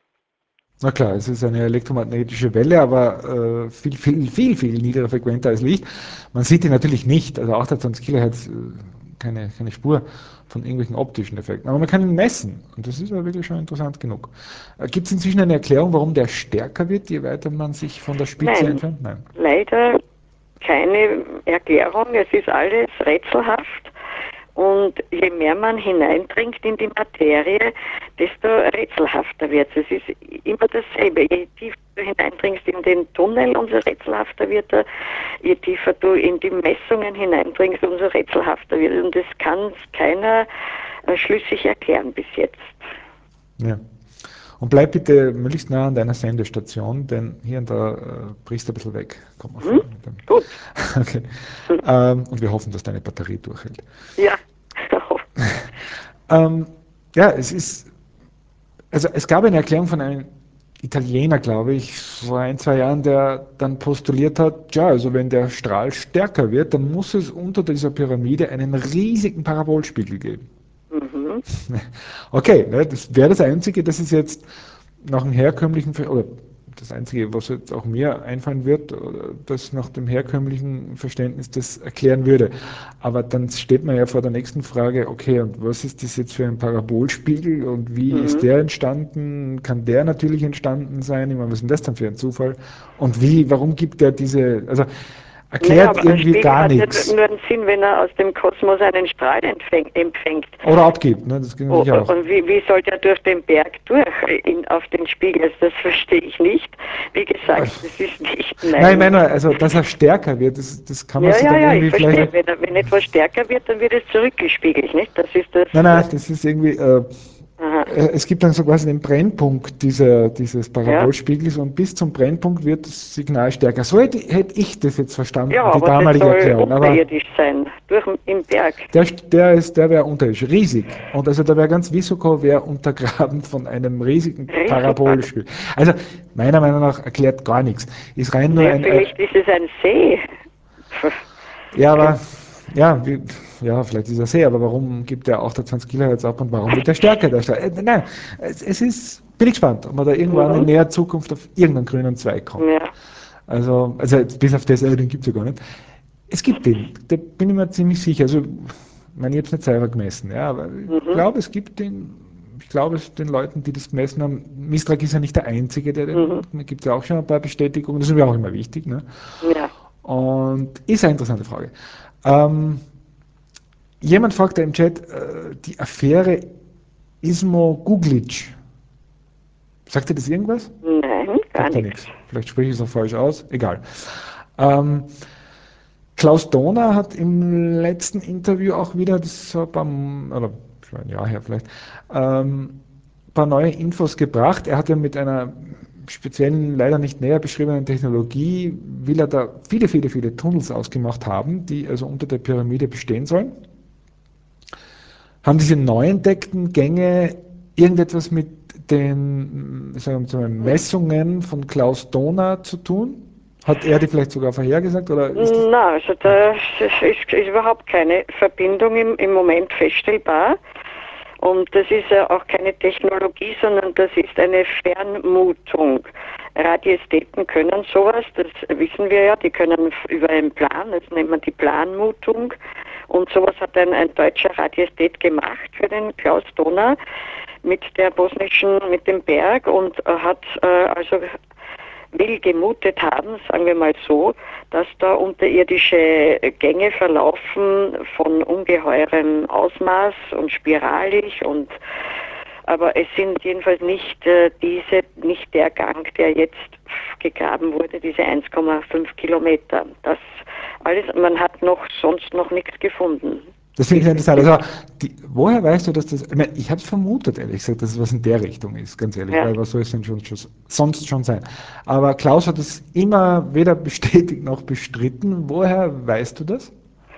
[SPEAKER 1] Na klar, es ist eine elektromagnetische Welle, aber äh, viel, viel, viel, viel niedriger frequenter als Licht. Man sieht die natürlich nicht, also achtundzwanzig Kilohertz, äh, keine, keine Spur von irgendwelchen optischen Effekten. Aber man kann ihn messen und das ist ja wirklich schon interessant genug. Äh, Gibt es inzwischen eine Erklärung, warum der stärker wird, je weiter man sich von der Spitze
[SPEAKER 2] Nein,
[SPEAKER 1] entfernt? Nein,
[SPEAKER 2] leider keine Erklärung. Es ist alles rätselhaft. Und je mehr man hineindringt in die Materie, desto rätselhafter wird es. Es ist immer dasselbe. Je tiefer du hineindringst in den Tunnel, umso rätselhafter wird er. Je tiefer du in die Messungen hineindringst, umso rätselhafter wird er. Und das kann keiner äh, schlüssig erklären bis jetzt.
[SPEAKER 1] Ja. Und bleib bitte möglichst nah an deiner Sendestation, denn hier und da äh, brichst du ein bisschen weg. Kommt mal
[SPEAKER 2] Mhm.
[SPEAKER 1] vor. Mit dem.
[SPEAKER 2] Gut.
[SPEAKER 1] Okay. Ähm, und wir hoffen, dass deine Batterie durchhält.
[SPEAKER 2] Ja.
[SPEAKER 1] ähm, ja, es ist, also es gab eine Erklärung von einem Italiener, glaube ich, vor ein, zwei Jahren, der dann postuliert hat, ja, also wenn der Strahl stärker wird, dann muss es unter dieser Pyramide einen riesigen Parabolspiegel geben.
[SPEAKER 2] Mhm.
[SPEAKER 1] Okay, ne, das wäre das Einzige, das ist jetzt nach dem herkömmlichen, oder das Einzige, was jetzt auch mir einfallen wird, das nach dem herkömmlichen Verständnis das erklären würde. Aber dann steht man ja vor der nächsten Frage, okay, und was ist das jetzt für ein Parabolspiegel und wie
[SPEAKER 2] Mhm.
[SPEAKER 1] ist der entstanden? Kann der natürlich entstanden sein? Ich meine, was ist denn das dann für ein Zufall? Und wie, warum gibt der diese, also
[SPEAKER 2] Naja,
[SPEAKER 1] erklärt
[SPEAKER 2] aber ein
[SPEAKER 1] irgendwie
[SPEAKER 2] Spiegel
[SPEAKER 1] gar
[SPEAKER 2] hat ja
[SPEAKER 1] nichts.
[SPEAKER 2] nur einen Sinn, wenn er aus dem Kosmos einen Strahl empfängt. empfängt.
[SPEAKER 1] Oder abgibt, ne? Das ging
[SPEAKER 2] Oh,
[SPEAKER 1] natürlich auch.
[SPEAKER 2] und wie, wie soll der durch den Berg durch in, auf den Spiegel? Das verstehe ich nicht. Wie gesagt, das ist nicht mein...
[SPEAKER 1] Nein, ich meine, also, dass er stärker wird, das, das kann man
[SPEAKER 2] Ja,
[SPEAKER 1] sich
[SPEAKER 2] ja,
[SPEAKER 1] dann
[SPEAKER 2] ja, ich
[SPEAKER 1] irgendwie
[SPEAKER 2] verstehe.
[SPEAKER 1] vielleicht.
[SPEAKER 2] Wenn, er, wenn etwas stärker wird, dann wird es zurückgespiegelt, nicht? Das ist das...
[SPEAKER 1] Nein, nein, das ist irgendwie, äh,
[SPEAKER 2] Aha.
[SPEAKER 1] es gibt dann so quasi den Brennpunkt dieser, dieses
[SPEAKER 2] Ja.
[SPEAKER 1] Parabolspiegels und bis zum Brennpunkt wird das Signal stärker. So hätte, hätte ich das jetzt verstanden,
[SPEAKER 2] Ja,
[SPEAKER 1] die
[SPEAKER 2] aber das
[SPEAKER 1] damalige
[SPEAKER 2] soll
[SPEAKER 1] Erklärung. Aber
[SPEAKER 2] unterirdisch sein, durch im Berg.
[SPEAKER 1] der, der, ist, der wäre unterirdisch, riesig. Und also da wäre ganz Vissoko wäre untergraben von einem riesigen
[SPEAKER 2] Riesig.
[SPEAKER 1] Parabolspiegel. Also meiner Meinung nach erklärt gar nichts. Ist rein nur
[SPEAKER 2] Ja,
[SPEAKER 1] ein, äh,
[SPEAKER 2] vielleicht ist es ein See.
[SPEAKER 1] ja, aber ja, wie, ja, vielleicht ist er See, aber warum gibt er achtundzwanzig Kilohertz ab und warum wird der stärker? Der Strahl? Äh, nein, es, es ist, bin ich gespannt, ob man da irgendwann in
[SPEAKER 2] Mhm.
[SPEAKER 1] näher Zukunft auf irgendeinen grünen Zweig kommt.
[SPEAKER 2] Ja.
[SPEAKER 1] Also, also jetzt bis auf das, äh, den gibt es ja gar nicht. Es gibt den, da bin ich mir ziemlich sicher. Also, ich meine, ich habe es nicht selber gemessen, ja, aber ich
[SPEAKER 2] Mhm.
[SPEAKER 1] glaube, es gibt den, ich glaube es den Leuten, die das gemessen haben, Mistrak ist ja nicht der Einzige, der
[SPEAKER 2] Mhm.
[SPEAKER 1] den, da gibt es ja auch schon ein paar Bestätigungen, das ist mir auch immer wichtig, ne?
[SPEAKER 2] Ja.
[SPEAKER 1] Und ist eine interessante Frage. Ähm, jemand fragt da im Chat, äh, die Affäre Ismo Guglic. Sagt ihr das irgendwas?
[SPEAKER 2] Nein, gar
[SPEAKER 1] Sagt ja
[SPEAKER 2] nichts.
[SPEAKER 1] nichts. Vielleicht spreche ich es auch falsch aus. Egal. Ähm, Klaus Dohner hat im letzten Interview auch wieder, das ist so ein paar, oder schon ein Jahr her vielleicht, ähm, ein paar neue Infos gebracht. Er hat ja mit einer speziellen, leider nicht näher beschriebenen Technologie, will er da viele, viele, viele Tunnels ausgemacht haben, die also unter der Pyramide bestehen sollen. Haben diese neu entdeckten Gänge irgendetwas mit den sagen wir mal, Messungen von Klaus Dohner zu tun? Hat er die vielleicht sogar vorhergesagt oder ist das?
[SPEAKER 2] Na, also da ist, ist überhaupt keine Verbindung im, im Moment feststellbar. Und das ist ja auch keine Technologie, sondern das ist eine Fernmutung. Radiästheten können sowas, das wissen wir ja, die können über einen Plan, das nennt man die Planmutung. Und sowas hat ein, ein deutscher Radiästhet gemacht für den Klaus Dohner mit der bosnischen, mit dem Berg und hat äh, also will gemutet haben, sagen wir mal so, dass da unterirdische Gänge verlaufen von ungeheurem Ausmaß und spiralig und aber es sind jedenfalls nicht äh, diese, nicht der Gang, der jetzt gegraben wurde, diese eins Komma fünf Kilometer. Das alles, man hat noch sonst noch nichts gefunden.
[SPEAKER 1] Das finde ich sehr interessant. Also, die, woher weißt du, dass das, ich meine, ich habe es vermutet, ehrlich gesagt, dass es was in der Richtung ist, ganz ehrlich,
[SPEAKER 2] Ja.
[SPEAKER 1] weil was soll es denn schon, schon, sonst schon sein? Aber Klaus hat es immer weder bestätigt noch bestritten. Woher weißt du das?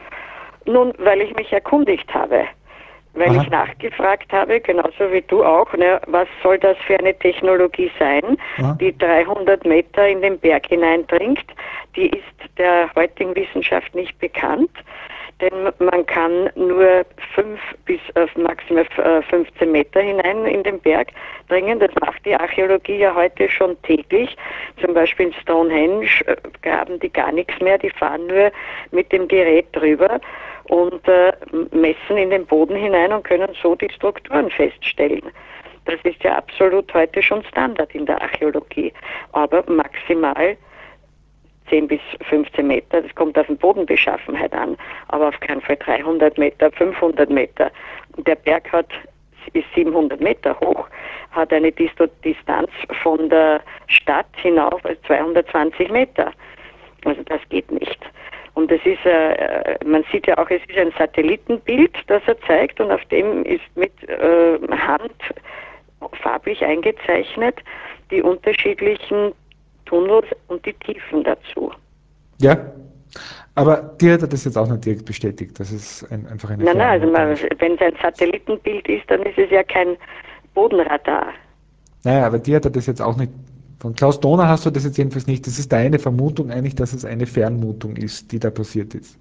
[SPEAKER 2] Nun, weil ich mich erkundigt habe. Weil
[SPEAKER 1] Aha.
[SPEAKER 2] ich nachgefragt habe, genauso wie du auch, ne, was soll das für eine Technologie sein,
[SPEAKER 1] Aha.
[SPEAKER 2] die dreihundert Meter in den Berg hineindringt. Die ist der heutigen Wissenschaft nicht bekannt, denn man kann nur fünf bis äh, maximal fünfzehn Meter hinein in den Berg dringen. Das macht die Archäologie ja heute schon täglich. Zum Beispiel in Stonehenge äh, graben die gar nichts mehr, die fahren nur mit dem Gerät drüber und äh, messen in den Boden hinein und können so die Strukturen feststellen. Das ist ja absolut heute schon Standard in der Archäologie, aber maximal zehn bis fünfzehn Meter, das kommt auf die Bodenbeschaffenheit an, aber auf keinen Fall dreihundert Meter, fünfhundert Meter. Und der Berg hat, ist siebenhundert Meter hoch, hat eine Distanz von der Stadt hinauf als zweihundertzwanzig Meter. Also das geht nicht. Und es ist, äh, man sieht ja auch, es ist ein Satellitenbild, das er zeigt, und auf dem ist mit äh, Hand farblich eingezeichnet die unterschiedlichen Tunnels und die Tiefen dazu.
[SPEAKER 1] Ja, aber dir hat er das jetzt auch nicht direkt bestätigt, dass es ein, einfach eine
[SPEAKER 2] Nein, nein,
[SPEAKER 1] Fernmutung
[SPEAKER 2] also
[SPEAKER 1] ist.
[SPEAKER 2] wenn es ein Satellitenbild ist, dann ist es ja kein Bodenradar.
[SPEAKER 1] Naja, aber dir hat er das jetzt auch nicht. Von Klaus Donner hast du das jetzt jedenfalls nicht. Das ist deine Vermutung eigentlich, dass es eine Fernmutung ist, die da passiert ist.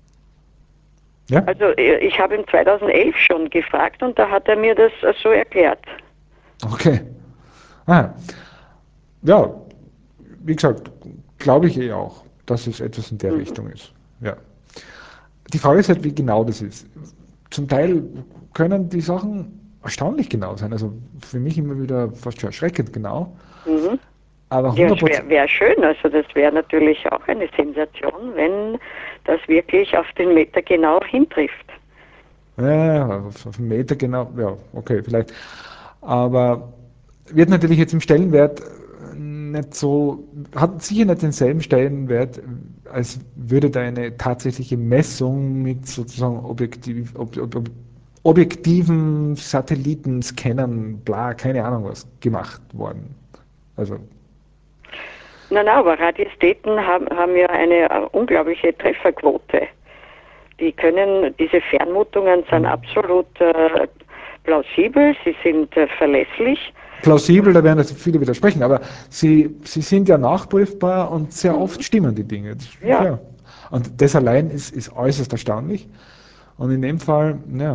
[SPEAKER 1] Ja?
[SPEAKER 2] Also äh, ich habe ihn zweitausendelf schon gefragt und da hat er mir das äh, so erklärt.
[SPEAKER 1] Okay. Ah, ja, wie gesagt, glaube ich eh auch, dass es etwas in der
[SPEAKER 2] Mhm.
[SPEAKER 1] Richtung ist. Ja. Die Frage ist halt, wie genau das ist. Zum Teil können die Sachen erstaunlich genau sein. Also für mich immer wieder fast schon erschreckend genau.
[SPEAKER 2] Mhm.
[SPEAKER 1] Aber
[SPEAKER 2] Ja,
[SPEAKER 1] hundert
[SPEAKER 2] es wäre
[SPEAKER 1] Prozent.
[SPEAKER 2] wär schön, also das wäre natürlich auch eine Sensation, wenn das wirklich auf den Meter genau hintrifft.
[SPEAKER 1] Ja, auf, auf einen Meter genau, ja, okay, vielleicht. Aber wird natürlich jetzt im Stellenwert nicht so, hat sicher nicht denselben Stellenwert, als würde da eine tatsächliche Messung mit sozusagen objektiv, ob, ob, ob, objektiven Satellitenscannern, bla, keine Ahnung was, gemacht worden. Also,
[SPEAKER 2] Nein, nein, aber Radiästheten haben, haben ja eine äh, unglaubliche Trefferquote. Die können, diese Fernmutungen sind absolut äh, plausibel, sie sind äh, verlässlich.
[SPEAKER 1] plausibel, da werden jetzt viele widersprechen, aber sie, sie sind ja nachprüfbar und sehr oft
[SPEAKER 2] Mhm.
[SPEAKER 1] stimmen die Dinge. Das ist
[SPEAKER 2] Ja.
[SPEAKER 1] ja. Und das allein ist, ist äußerst erstaunlich. Und in dem Fall, ja,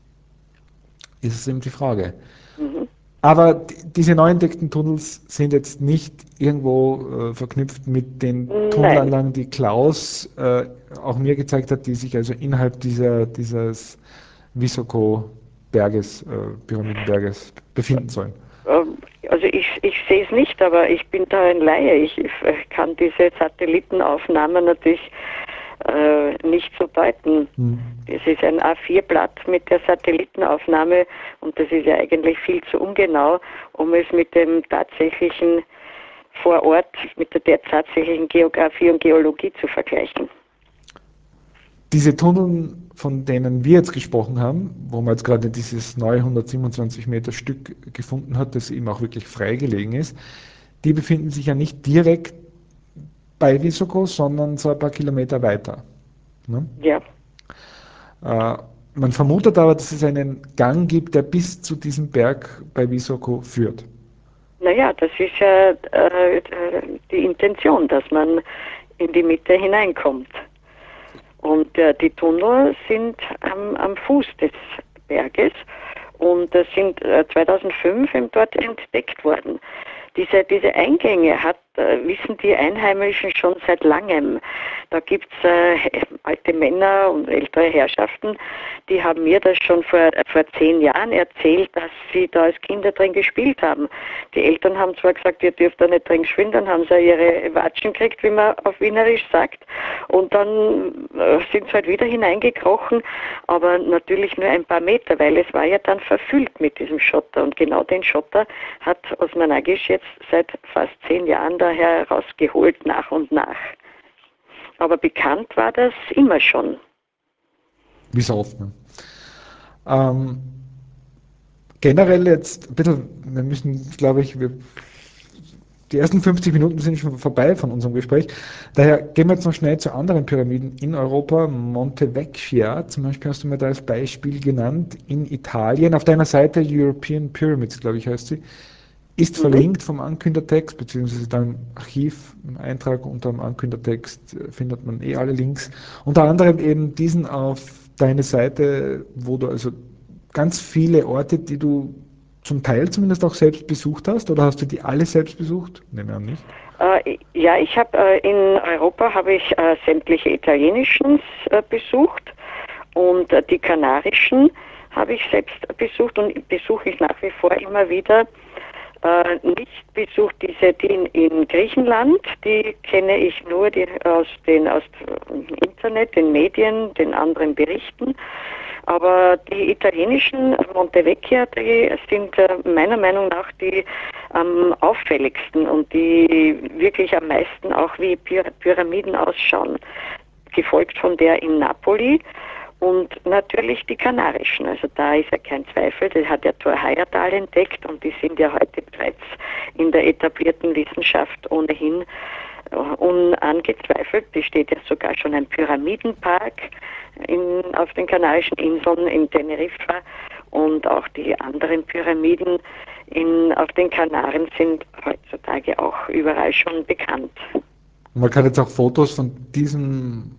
[SPEAKER 1] ist es eben die Frage.
[SPEAKER 2] Mhm.
[SPEAKER 1] Aber die, diese neu entdeckten Tunnels sind jetzt nicht irgendwo äh, verknüpft mit den
[SPEAKER 2] Nein.
[SPEAKER 1] Tunnelanlagen, die Klaus äh, auch mir gezeigt hat, die sich also innerhalb dieser, dieses Visoko-Berges, äh, Pyramidenberges befinden sollen.
[SPEAKER 2] Ähm, Also ich, ich sehe es nicht, aber ich bin da ein Laie. Ich, ich kann diese Satellitenaufnahmen natürlich äh, nicht so deuten.
[SPEAKER 1] Hm.
[SPEAKER 2] Es ist ein A vier Blatt mit der Satellitenaufnahme und das ist ja eigentlich viel zu ungenau, um es mit dem tatsächlichen vor Ort, mit der, der tatsächlichen Geografie und Geologie zu vergleichen.
[SPEAKER 1] Diese Tunnel, von denen wir jetzt gesprochen haben, wo man jetzt gerade dieses neue hundertsiebenundzwanzig Meter Stück gefunden hat, das eben auch wirklich freigelegen ist, die befinden sich ja nicht direkt bei Visoko, sondern so ein paar Kilometer weiter. Ne?
[SPEAKER 2] Ja.
[SPEAKER 1] Äh, man vermutet aber, dass es einen Gang gibt, der bis zu diesem Berg bei Visoko führt.
[SPEAKER 2] Naja, das ist ja äh, die Intention, dass man in die Mitte hineinkommt. Und äh, die Tunnel sind am, am Fuß des Berges und äh, sind äh, zweitausendfünf eben dort entdeckt worden. Diese, diese Eingänge hat, äh, wissen die Einheimischen schon seit langem. Da gibt es äh, alte Männer und ältere Herrschaften, die haben mir das schon vor, vor zehn Jahren erzählt, dass sie da als Kinder drin gespielt haben. Die Eltern haben zwar gesagt, ihr dürft da nicht drin spielen, dann haben sie ihre Watschen gekriegt, wie man auf Wienerisch sagt, und dann äh, sind sie halt wieder hineingekrochen, aber natürlich nur ein paar Meter, weil es war ja dann verfüllt mit diesem Schotter und genau den Schotter hat Osmanagisch jetzt seit fast zehn Jahren daher herausgeholt, nach und nach. Aber bekannt war das immer schon.
[SPEAKER 1] Wie so oft. Ne? Ähm, generell jetzt, ein bisschen, wir müssen, glaube ich, wir, die ersten fünfzig Minuten sind schon vorbei von unserem Gespräch. Daher gehen wir jetzt noch schnell zu anderen Pyramiden in Europa. Monte Vecchia zum Beispiel hast du mir da als Beispiel genannt, in Italien. Auf deiner Seite European Pyramids, glaube ich, heißt sie, ist
[SPEAKER 2] Mhm.
[SPEAKER 1] verlinkt vom Ankündertext, beziehungsweise dann im Archiv, im Eintrag unter dem Ankündertext findet man eh alle Links. Unter anderem eben diesen auf deine Seite, wo du also ganz viele Orte, die du zum Teil zumindest auch selbst besucht hast, oder hast du die alle selbst besucht? Nehme an nicht.
[SPEAKER 2] Äh, ja, ich habe äh, in Europa habe ich äh, sämtliche italienischen äh, besucht und äh, die kanarischen habe ich selbst besucht und besuche ich nach wie vor immer wieder. Äh, nicht besucht diese, die in, in Griechenland, die kenne ich nur die, aus den aus dem Internet, den Medien, den anderen Berichten. Aber die italienischen Monte Vecchia, die sind äh, meiner Meinung nach die am auffälligsten und die wirklich am meisten auch wie Py Pyramiden ausschauen. gefolgt von der in Napoli und natürlich die kanarischen. Also da ist ja kein Zweifel, das hat ja Thor Heyerdahl entdeckt und die sind ja heute bereits in der etablierten Wissenschaft ohnehin unangezweifelt. Es steht ja sogar schon ein Pyramidenpark in, auf den Kanarischen Inseln in Teneriffa und auch die anderen Pyramiden in, auf den Kanaren sind heutzutage auch überall schon bekannt.
[SPEAKER 1] Und man kann jetzt auch Fotos von diesem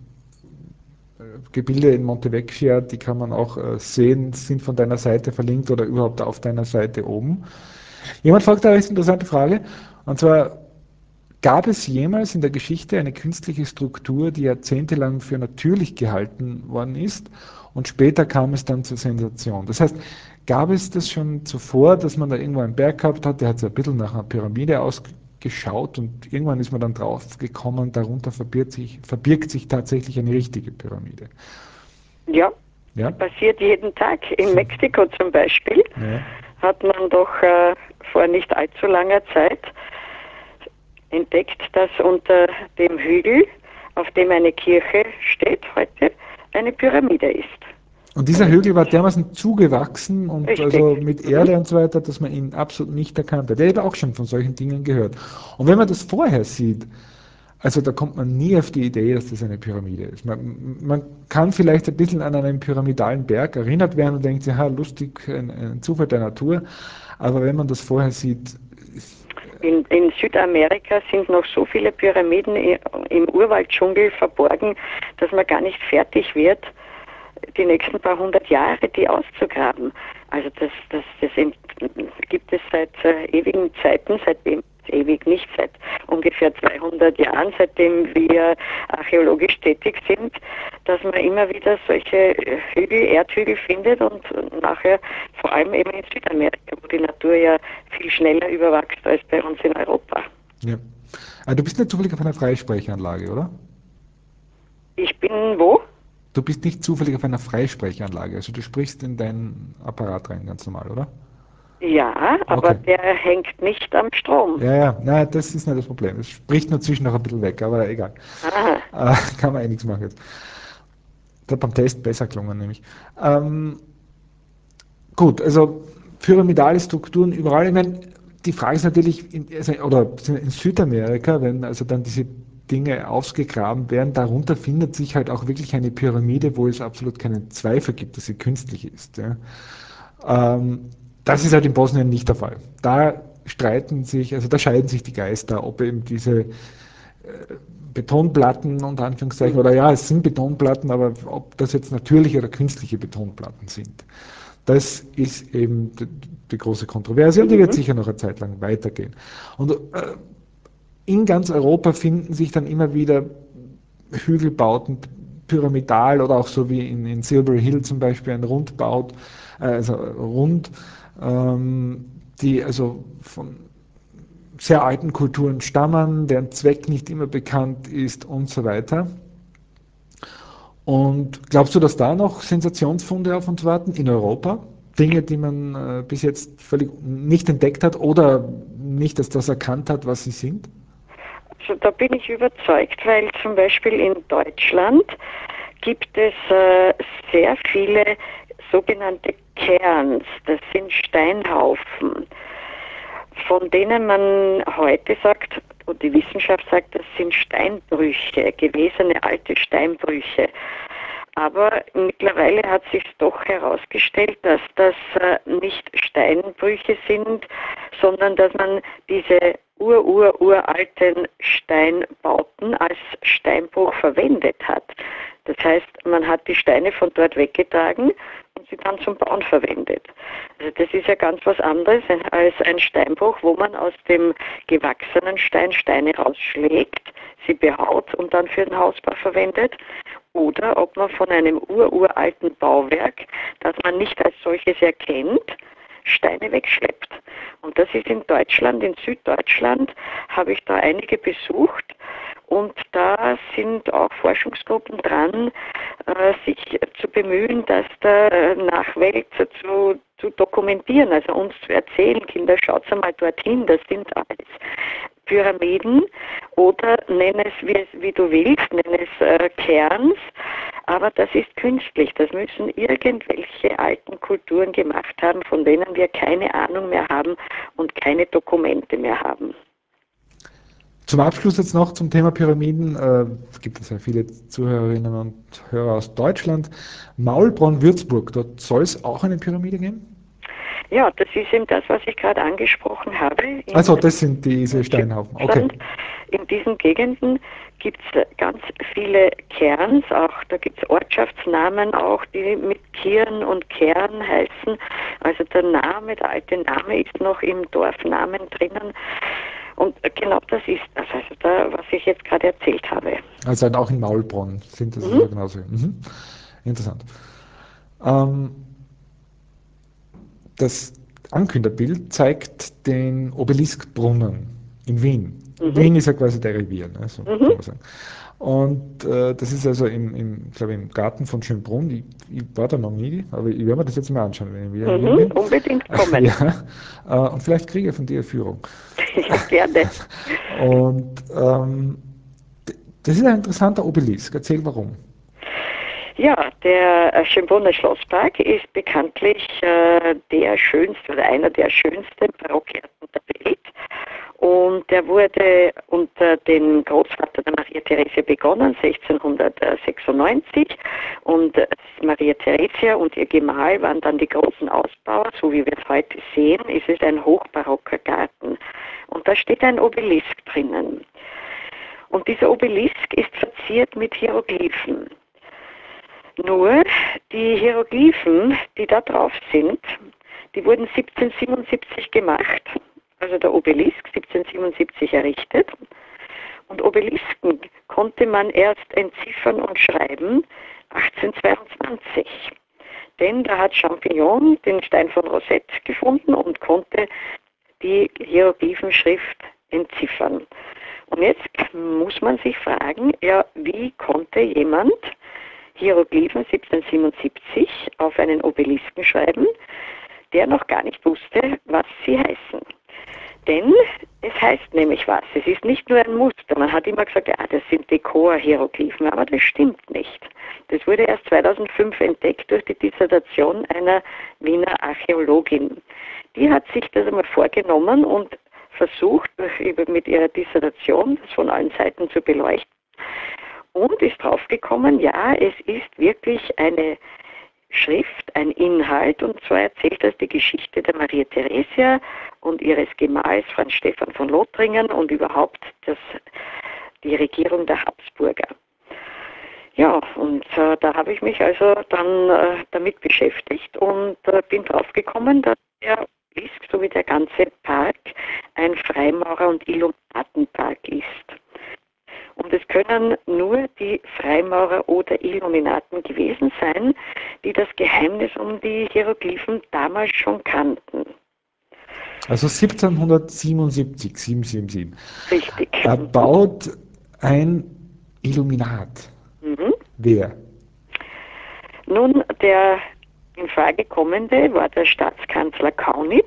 [SPEAKER 1] Gebilde in Monte Vecchia, die kann man auch äh, sehen, sind von deiner Seite verlinkt oder überhaupt auf deiner Seite oben. Jemand fragt da eine interessante Frage, und zwar, gab es jemals in der Geschichte eine künstliche Struktur, die jahrzehntelang für natürlich gehalten worden ist und später kam es dann zur Sensation? Das heißt, gab es das schon zuvor, dass man da irgendwo einen Berg gehabt hat, der hat so ein bisschen nach einer Pyramide ausgeschaut und irgendwann ist man dann drauf gekommen, darunter verbirgt sich, verbirgt sich tatsächlich eine richtige Pyramide?
[SPEAKER 2] Ja,
[SPEAKER 1] Ja?
[SPEAKER 2] das passiert jeden Tag. In Mexiko zum Beispiel
[SPEAKER 1] Ja.
[SPEAKER 2] hat man doch äh, vor nicht allzu langer Zeit entdeckt, dass unter dem Hügel, auf dem eine Kirche steht heute, eine Pyramide ist.
[SPEAKER 1] Und dieser Hügel war dermaßen zugewachsen und
[SPEAKER 2] Richtig.
[SPEAKER 1] also mit
[SPEAKER 2] Mhm.
[SPEAKER 1] Erde und so weiter, dass man ihn absolut nicht erkannt hat. Der hat auch schon von solchen Dingen gehört. Und wenn man das vorher sieht, also da kommt man nie auf die Idee, dass das eine Pyramide ist. Man, man kann vielleicht ein bisschen an einen pyramidalen Berg erinnert werden und denkt, ja, lustig, ein, ein Zufall der Natur. Aber wenn man das vorher sieht,
[SPEAKER 2] In, in Südamerika sind noch so viele Pyramiden im Urwalddschungel verborgen, dass man gar nicht fertig wird, die nächsten paar hundert Jahre die auszugraben. Also das, das, das gibt es seit äh, ewigen Zeiten, seitdem ewig nicht, seit ungefähr zweihundert Jahren, seitdem wir archäologisch tätig sind, dass man immer wieder solche Hügel, Erdhügel findet und nachher vor allem eben in Südamerika, wo die Natur ja viel schneller überwächst als bei uns in Europa.
[SPEAKER 1] ja. Aber du bist nicht zufällig auf einer Freisprechanlage, oder?
[SPEAKER 2] Ich bin wo?
[SPEAKER 1] Du bist nicht zufällig auf einer Freisprechanlage, also du sprichst in deinen Apparat rein, ganz normal, oder?
[SPEAKER 2] Ja, aber
[SPEAKER 1] Okay.
[SPEAKER 2] der hängt nicht am Strom.
[SPEAKER 1] Ja, ja, na, das ist nicht das Problem. Es spricht nur zwischen noch ein bisschen weg, aber egal.
[SPEAKER 2] Aha.
[SPEAKER 1] Äh, kann man eh nichts machen jetzt. Das hat beim Test besser gelungen, nämlich. Ähm, gut, also pyramidale Strukturen überall. Ich meine, die Frage ist natürlich, in, also, oder in Südamerika, wenn also dann diese Dinge ausgegraben werden, darunter findet sich halt auch wirklich eine Pyramide, wo es absolut keinen Zweifel gibt, dass sie künstlich ist. Ja. Ähm, das ist halt in Bosnien nicht der Fall. Da streiten sich, also da scheiden sich die Geister, ob eben diese äh, Betonplatten unter Anführungszeichen, oder ja, es sind Betonplatten, aber ob das jetzt natürliche oder künstliche Betonplatten sind. Das ist eben die, die große Kontroverse und die wird
[SPEAKER 2] Mhm.
[SPEAKER 1] sicher noch eine Zeit lang weitergehen. Und äh, in ganz Europa finden sich dann immer wieder Hügelbauten, pyramidal oder auch so wie in, in Silbury Hill zum Beispiel ein Rundbaut, äh, also rund, ähm, die also von sehr alten Kulturen stammen, deren Zweck nicht immer bekannt ist und so weiter. Und glaubst du, dass da noch Sensationsfunde auf uns warten in Europa? Dinge, die man äh, bis jetzt völlig nicht entdeckt hat oder nicht als das erkannt hat, was sie sind?
[SPEAKER 2] Also da bin ich überzeugt, weil zum Beispiel in Deutschland gibt es äh, sehr viele sogenannte Cairns, das sind Steinhaufen, von denen man heute sagt, und die Wissenschaft sagt, das sind Steinbrüche, gewesene alte Steinbrüche. Aber mittlerweile hat sich doch herausgestellt, dass das äh, nicht Steinbrüche sind, sondern dass man diese ur-ur-uralten Steinbauten als Steinbruch verwendet hat. Das heißt, man hat die Steine von dort weggetragen und sie dann zum Bauen verwendet. Also das ist ja ganz was anderes als ein Steinbruch, wo man aus dem gewachsenen Stein Steine rausschlägt, sie behaut und dann für den Hausbau verwendet. Oder ob man von einem ururalten Bauwerk, das man nicht als solches erkennt, Steine wegschleppt. Und das ist in Deutschland, in Süddeutschland, habe ich da einige besucht. Und da sind auch Forschungsgruppen dran, äh, sich zu bemühen, das der Nachwelt zu, zu dokumentieren, also uns zu erzählen, Kinder, schaut mal dorthin, das sind alles Pyramiden oder nenn es wie, wie du willst, nenn es äh, Cairns, aber das ist künstlich. Das müssen irgendwelche alten Kulturen gemacht haben, von denen wir keine Ahnung mehr haben und keine Dokumente mehr haben.
[SPEAKER 1] Zum Abschluss jetzt noch zum Thema Pyramiden. Äh, es gibt ja sehr viele Zuhörerinnen und Hörer aus Deutschland. Maulbronn, Würzburg, dort soll es auch eine Pyramide geben?
[SPEAKER 2] Ja, das ist eben das, was ich gerade angesprochen habe. In
[SPEAKER 1] Also das sind diese Steinhaufen. Okay.
[SPEAKER 2] Süddeutschland, in diesen Gegenden gibt es ganz viele Cairns, auch da gibt es Ortschaftsnamen auch, die mit Kirn und Kern heißen. Also der Name, der alte Name ist noch im Dorfnamen drinnen. Und genau das ist das, also da, was ich jetzt gerade erzählt habe.
[SPEAKER 1] Also halt auch in Maulbronn sind das
[SPEAKER 2] Mhm.
[SPEAKER 1] also genauso. Mhm. Interessant. Ähm, das Ankünderbild zeigt den Obeliskbrunnen in Wien.
[SPEAKER 2] Mhm.
[SPEAKER 1] Wien ist ja quasi der Revier, ne? So
[SPEAKER 2] Mhm.
[SPEAKER 1] kann man sagen. Und äh, das ist also im, im, ich glaube, im Garten von Schönbrunn. Ich, ich war da noch nie, aber ich werde mir das jetzt mal anschauen, wenn ich wieder in Wien
[SPEAKER 2] Mhm.
[SPEAKER 1] bin.
[SPEAKER 2] Unbedingt kommen.
[SPEAKER 1] Ja, äh, und vielleicht kriege ich von dir eine Führung.
[SPEAKER 2] Ja, gerne.
[SPEAKER 1] Und ähm, das ist ein interessanter Obelisk. Erzähl warum.
[SPEAKER 2] Ja, der äh, Schönbrunner Schlosspark ist bekanntlich äh, der schönste oder einer der schönsten Barockgärten der Welt. Und der wurde unter dem Großvater der Maria Theresia begonnen, sechzehnhundertsechsundneunzig. Und äh, Maria Theresia und ihr Gemahl waren dann die großen Ausbauer. So wie wir es heute sehen, ist es ein hochbarocker Garten. Und da steht ein Obelisk drinnen. Und dieser Obelisk ist verziert mit Hieroglyphen. Nur die Hieroglyphen, die da drauf sind, die wurden siebzehnhundertsiebenundsiebzig gemacht, also der Obelisk siebzehnhundertsiebenundsiebzig errichtet. Und Obelisken konnte man erst entziffern und schreiben achtzehnhundertzweiundzwanzig. Denn da hat Champignon den Stein von Rosette gefunden und konnte die Hieroglyphenschrift entziffern. Und jetzt muss man sich fragen, ja, wie konnte jemand Hieroglyphen siebzehnhundertsiebenundsiebzig auf einen Obelisken schreiben, der noch gar nicht wusste, was sie heißen. Denn es heißt nämlich was. Es ist nicht nur ein Muster. Man hat immer gesagt, ja, das sind Dekor-Hieroglyphen, aber das stimmt nicht. Das wurde erst zweitausendfünf entdeckt durch die Dissertation einer Wiener Archäologin. Die hat sich das einmal vorgenommen und versucht, mit ihrer Dissertation das von allen Seiten zu beleuchten. Und ist draufgekommen, ja, es ist wirklich eine Schrift, ein Inhalt, und zwar erzählt das die Geschichte der Maria Theresia und ihres Gemahls Franz Stephan von Lothringen und überhaupt das, die Regierung der Habsburger. Ja, und äh, da habe ich mich also dann äh, damit beschäftigt und äh, bin draufgekommen, dass der Obelisk, so wie der ganze Park, ein Freimaurer- und Illuminatenpark ist. Und es können nur die Freimaurer oder Illuminaten gewesen sein, die das Geheimnis um die Hieroglyphen damals schon kannten.
[SPEAKER 1] Also siebzehnhundertsiebenundsiebzig, siebenhundertsiebenundsiebzig,
[SPEAKER 2] Richtig.
[SPEAKER 1] erbaut ein Illuminat.
[SPEAKER 2] Mhm.
[SPEAKER 1] Wer?
[SPEAKER 2] Nun, der in Frage kommende war der Staatskanzler Kaunitz,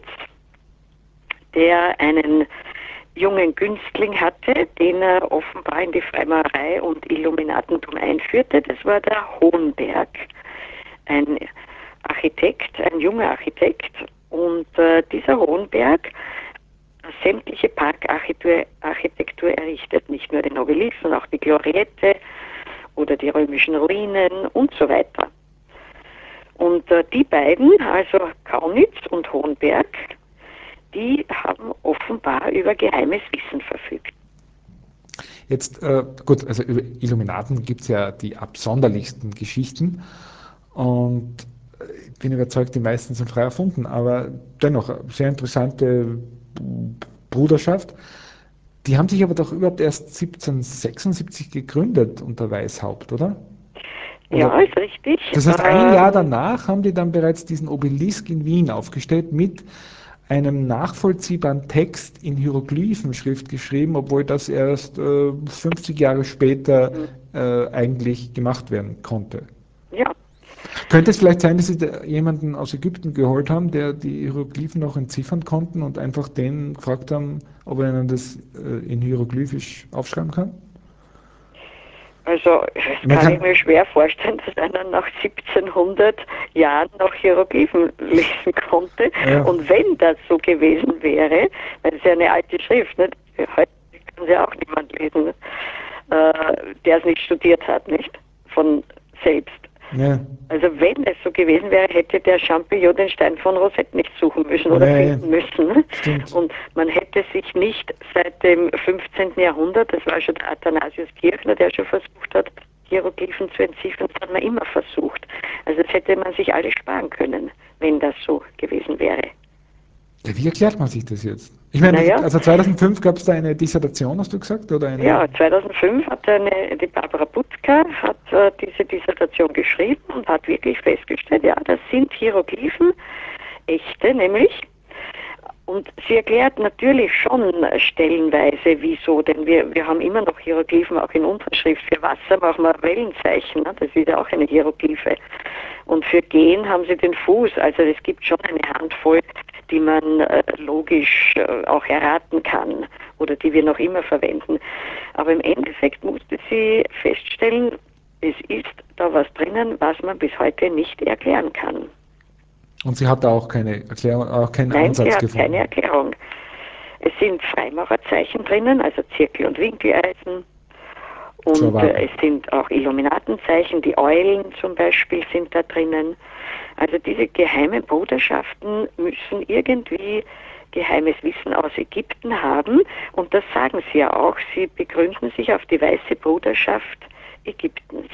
[SPEAKER 2] der einen jungen Günstling hatte, den er offenbar in die Freimaurerei und Illuminatentum einführte. Das war der Hohenberg, ein Architekt, ein junger Architekt. Und äh, dieser Hohenberg hat sämtliche Parkarchitektur Architektur errichtet, nicht nur den Obelisk, sondern auch die Gloriette oder die römischen Ruinen und so weiter. Und äh, die beiden, also Kaunitz und Hohenberg, die haben offenbar über geheimes Wissen verfügt.
[SPEAKER 1] Jetzt, äh, gut, also über Illuminaten gibt es ja die absonderlichsten Geschichten und ich bin überzeugt, die meisten sind frei erfunden, aber dennoch, sehr interessante Bruderschaft. Die haben sich aber doch überhaupt erst siebzehnhundertsechsundsiebzig gegründet unter Weishaupt, oder? Oder
[SPEAKER 2] Ja, ist richtig.
[SPEAKER 1] das heißt, ein Jahr
[SPEAKER 2] Ähm,
[SPEAKER 1] danach haben die dann bereits diesen Obelisk in Wien aufgestellt mit einem nachvollziehbaren Text in Hieroglyphenschrift geschrieben, obwohl das erst äh, fünfzig Jahre später äh, eigentlich gemacht werden konnte.
[SPEAKER 2] ja,
[SPEAKER 1] Könnte es vielleicht sein, dass Sie da jemanden aus Ägypten geholt haben, der die Hieroglyphen noch entziffern konnten und einfach den gefragt haben, ob er ihnen das äh, in Hieroglyphisch aufschreiben kann?
[SPEAKER 2] Also, das
[SPEAKER 1] Man
[SPEAKER 2] kann ich
[SPEAKER 1] kann,
[SPEAKER 2] mir schwer vorstellen, dass einer nach siebzehnhundert Jahren noch Hieroglyphen lesen konnte.
[SPEAKER 1] ja,
[SPEAKER 2] Und wenn das so gewesen wäre, weil es ja eine alte Schrift, nicht? Heute kann sie auch niemand lesen, nicht? Äh, der es nicht studiert hat, nicht? Von selbst.
[SPEAKER 1] ja,
[SPEAKER 2] Also wenn es so gewesen wäre, hätte der Champignon den Stein von Rosette nicht suchen müssen oder
[SPEAKER 1] ja, ja,
[SPEAKER 2] finden müssen. Ne?
[SPEAKER 1] stimmt.
[SPEAKER 2] Und man hätte sich nicht seit dem fünfzehnten Jahrhundert, das war schon der Athanasius Kirchner, der schon versucht hat, Hieroglyphen zu entziffern, das hat man immer versucht. Also das hätte man sich alles sparen können, wenn das so gewesen wäre.
[SPEAKER 1] Ja, wie erklärt man sich das jetzt? Ich meine,
[SPEAKER 2] Naja,
[SPEAKER 1] also zweitausendfünf gab es da eine Dissertation, hast du gesagt, oder eine?
[SPEAKER 2] ja, zweitausendfünf hat eine, die Barbara Butzka hat äh, diese Dissertation geschrieben und hat wirklich festgestellt, ja, das sind Hieroglyphen, echte nämlich. Und sie erklärt natürlich schon stellenweise, wieso, denn wir, wir haben immer noch Hieroglyphen, auch in unserer Schrift. Für Wasser machen wir Wellenzeichen, ne? Das ist ja auch eine Hieroglyphe. Und für Gehen haben sie den Fuß, also es gibt schon eine Handvoll, die man äh, logisch äh, auch erraten kann oder die wir noch immer verwenden. Aber im Endeffekt musste sie feststellen, es ist da was drinnen, was man bis heute nicht erklären kann.
[SPEAKER 1] Und sie hat da auch keine Erklärung, auch keinen
[SPEAKER 2] Nein, sie
[SPEAKER 1] Ansatz
[SPEAKER 2] hat keine
[SPEAKER 1] gefunden.
[SPEAKER 2] Erklärung. Es sind Freimaurerzeichen drinnen, also Zirkel- und Winkeleisen.
[SPEAKER 1] Zu
[SPEAKER 2] Und äh,
[SPEAKER 1] erwarten.
[SPEAKER 2] es sind auch Illuminatenzeichen, die Eulen zum Beispiel sind da drinnen. Also diese geheimen Bruderschaften müssen irgendwie geheimes Wissen aus Ägypten haben. Und das sagen sie ja auch. Sie begründen sich auf die weiße Bruderschaft Ägyptens.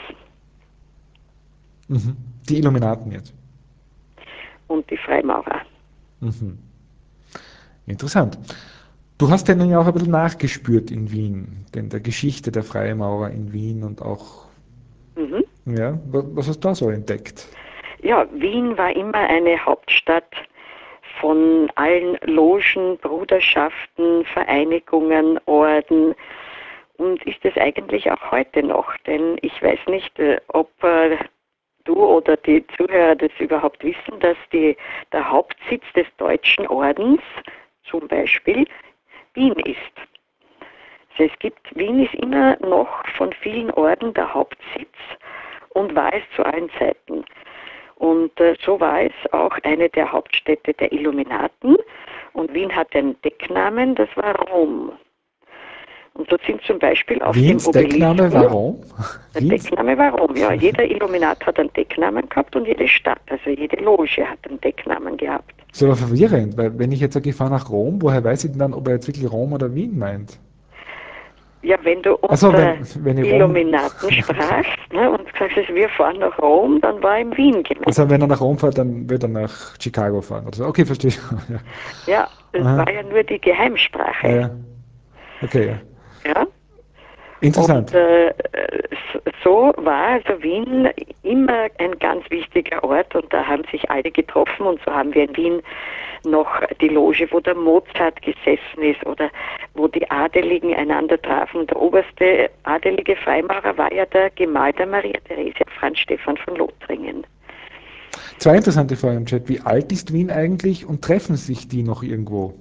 [SPEAKER 1] Mhm. Die Illuminaten jetzt.
[SPEAKER 2] Und die Freimaurer.
[SPEAKER 1] Mhm. Interessant. Du hast denen ja auch ein bisschen nachgespürt in Wien, denn der Geschichte der Freimaurer in Wien und auch,
[SPEAKER 2] Mhm.
[SPEAKER 1] ja, wa- was hast du da so entdeckt?
[SPEAKER 2] Ja, Wien war immer eine Hauptstadt von allen Logen, Bruderschaften, Vereinigungen, Orden und ist es eigentlich auch heute noch. Denn ich weiß nicht, äh, ob äh, du oder die Zuhörer das überhaupt wissen, dass die, der Hauptsitz des Deutschen Ordens zum Beispiel Wien ist. Also es gibt, Wien ist immer noch von vielen Orden der Hauptsitz und war es zu allen Zeiten. Und äh, so war es auch eine der Hauptstädte der Illuminaten. Und Wien hat einen Decknamen, das war Rom. Und dort sind zum Beispiel auf dem
[SPEAKER 1] Wiens Deckname,
[SPEAKER 2] Obelisken,
[SPEAKER 1] warum?
[SPEAKER 2] der
[SPEAKER 1] Wiens?
[SPEAKER 2] Deckname war Rom, ja. Jeder Illuminat hat einen Decknamen gehabt und jede Stadt, also jede Loge hat einen Decknamen gehabt.
[SPEAKER 1] Das ist aber verwirrend, weil wenn ich jetzt sage, ich fahre nach Rom, woher weiß ich denn dann, ob er jetzt wirklich Rom oder Wien meint?
[SPEAKER 2] Ja, wenn du
[SPEAKER 1] Also
[SPEAKER 2] unter
[SPEAKER 1] wenn, wenn ich Rom,
[SPEAKER 2] Illuminaten
[SPEAKER 1] okay.
[SPEAKER 2] sprachst, ne, und sagst, wir fahren nach Rom, dann war in Wien gemeint.
[SPEAKER 1] Also wenn er nach Rom fährt, dann wird er nach Chicago fahren oder so. Okay, verstehe. Ja.
[SPEAKER 2] Ja, das
[SPEAKER 1] Aha.
[SPEAKER 2] war ja nur die Geheimsprache.
[SPEAKER 1] Ja. Okay, ja.
[SPEAKER 2] Ja. Und
[SPEAKER 1] Interessant.
[SPEAKER 2] äh, so war also Wien immer ein ganz wichtiger Ort und da haben sich alle getroffen und so haben wir in Wien noch die Loge, wo der Mozart gesessen ist oder wo die Adeligen einander trafen. Der oberste adelige Freimaurer war ja der Gemahl der Maria Theresia, Franz Stephan von Lothringen.
[SPEAKER 1] Zwei interessante Fragen im Chat. Wie alt ist Wien eigentlich und treffen sich die noch irgendwo?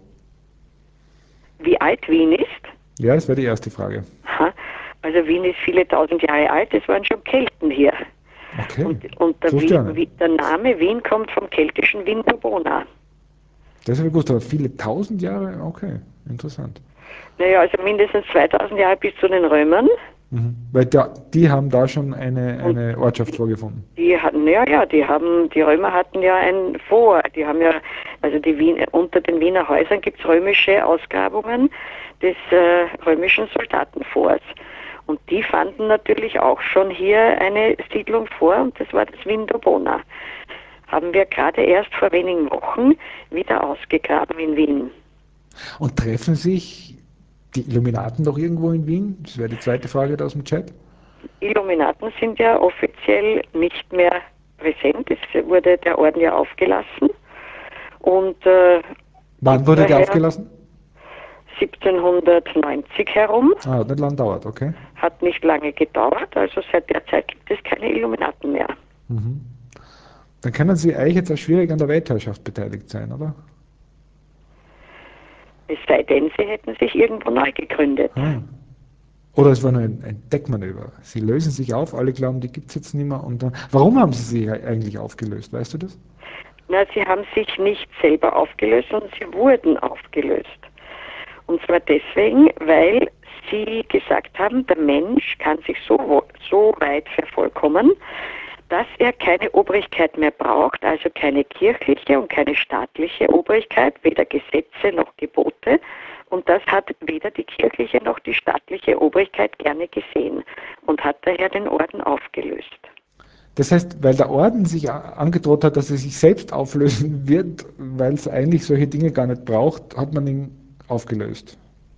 [SPEAKER 2] Wie alt Wien ist?
[SPEAKER 1] Ja, das wäre die erste Frage.
[SPEAKER 2] Ha, also Wien ist viele tausend Jahre alt, es waren schon Kelten hier.
[SPEAKER 1] Okay,
[SPEAKER 2] Und, und der,
[SPEAKER 1] so
[SPEAKER 2] Wien,
[SPEAKER 1] gerne.
[SPEAKER 2] der Name Wien kommt vom keltischen Vindobona.
[SPEAKER 1] Das habe ich gewusst, aber viele tausend Jahre? Okay, interessant.
[SPEAKER 2] Naja, also mindestens zweitausend Jahre bis zu den Römern.
[SPEAKER 1] Mhm. Weil da, die haben da schon eine,
[SPEAKER 2] Und
[SPEAKER 1] eine Ortschaft
[SPEAKER 2] die,
[SPEAKER 1] vorgefunden.
[SPEAKER 2] die hatten, ja, ja, die haben, die Römer hatten ja ein Vor. Die haben ja, also die Wien, unter den Wiener Häusern gibt es römische Ausgrabungen des äh, römischen Soldatenforts. Und die fanden natürlich auch schon hier eine Siedlung vor und das war das Vindobona. Haben wir gerade erst vor wenigen Wochen wieder ausgegraben in Wien.
[SPEAKER 1] Und treffen sich die Illuminaten doch irgendwo in Wien? Das wäre die zweite Frage da aus dem Chat.
[SPEAKER 2] Illuminaten sind ja offiziell nicht mehr präsent. Es wurde der Orden ja aufgelassen. Und äh,
[SPEAKER 1] Wann wurde der
[SPEAKER 2] daher
[SPEAKER 1] aufgelassen?
[SPEAKER 2] siebzehnhundertneunzig herum,
[SPEAKER 1] Ah, hat nicht lang dauert, okay.
[SPEAKER 2] hat nicht lange gedauert, also seit der Zeit gibt es keine Illuminaten mehr.
[SPEAKER 1] Mhm. Dann können Sie eigentlich jetzt auch schwierig an der Weltherrschaft beteiligt sein, oder?
[SPEAKER 2] Es sei denn, sie hätten sich irgendwo neu gegründet.
[SPEAKER 1] Ah. Oder es war nur ein, ein Deckmanöver. Sie lösen sich auf, alle glauben, die gibt es jetzt nicht mehr. Und dann, warum haben Sie sich eigentlich aufgelöst? Weißt du das?
[SPEAKER 2] Na, sie haben sich nicht selber aufgelöst, sondern sie wurden aufgelöst. Und zwar deswegen, weil sie gesagt haben, der Mensch kann sich so, so weit vervollkommen, dass er keine Obrigkeit mehr braucht, also keine kirchliche und keine staatliche Obrigkeit, weder Gesetze noch Gebote. Und das hat weder die kirchliche noch die staatliche Obrigkeit gerne gesehen und hat daher den Orden aufgelöst.
[SPEAKER 1] Das heißt, weil der Orden sich angedroht hat, dass er sich selbst auflösen wird, weil es eigentlich solche Dinge gar nicht braucht, hat man ihn aufgelöst.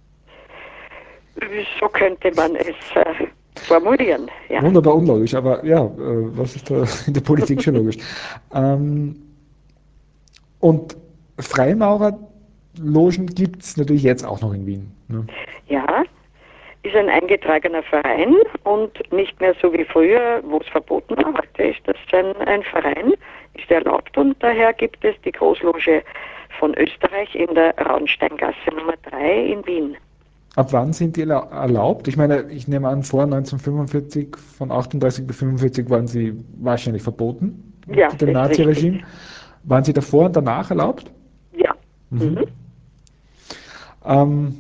[SPEAKER 2] So könnte man es äh, formulieren, ja.
[SPEAKER 1] Wunderbar unlogisch, aber ja, äh, was ist da in der Politik schon logisch? Ähm, und Freimaurerlogen gibt es natürlich jetzt auch noch in Wien. Ne?
[SPEAKER 2] Ja, ist ein eingetragener Verein und nicht mehr so wie früher, wo es verboten war. Heute ist das ein, ein Verein, ist erlaubt und daher gibt es die Großloge von Österreich in der Raunsteingasse Nummer drei in Wien.
[SPEAKER 1] Ab wann sind die erlaubt? Ich meine, ich nehme an, vor neunzehnhundertfünfundvierzig, von achtunddreißig bis fünfundvierzig waren sie wahrscheinlich verboten
[SPEAKER 2] Ja,
[SPEAKER 1] unter dem
[SPEAKER 2] das ist richtig.
[SPEAKER 1] Naziregime. Waren sie davor und danach erlaubt?
[SPEAKER 2] Ja.
[SPEAKER 1] Mhm.
[SPEAKER 2] Mhm.
[SPEAKER 1] Ähm,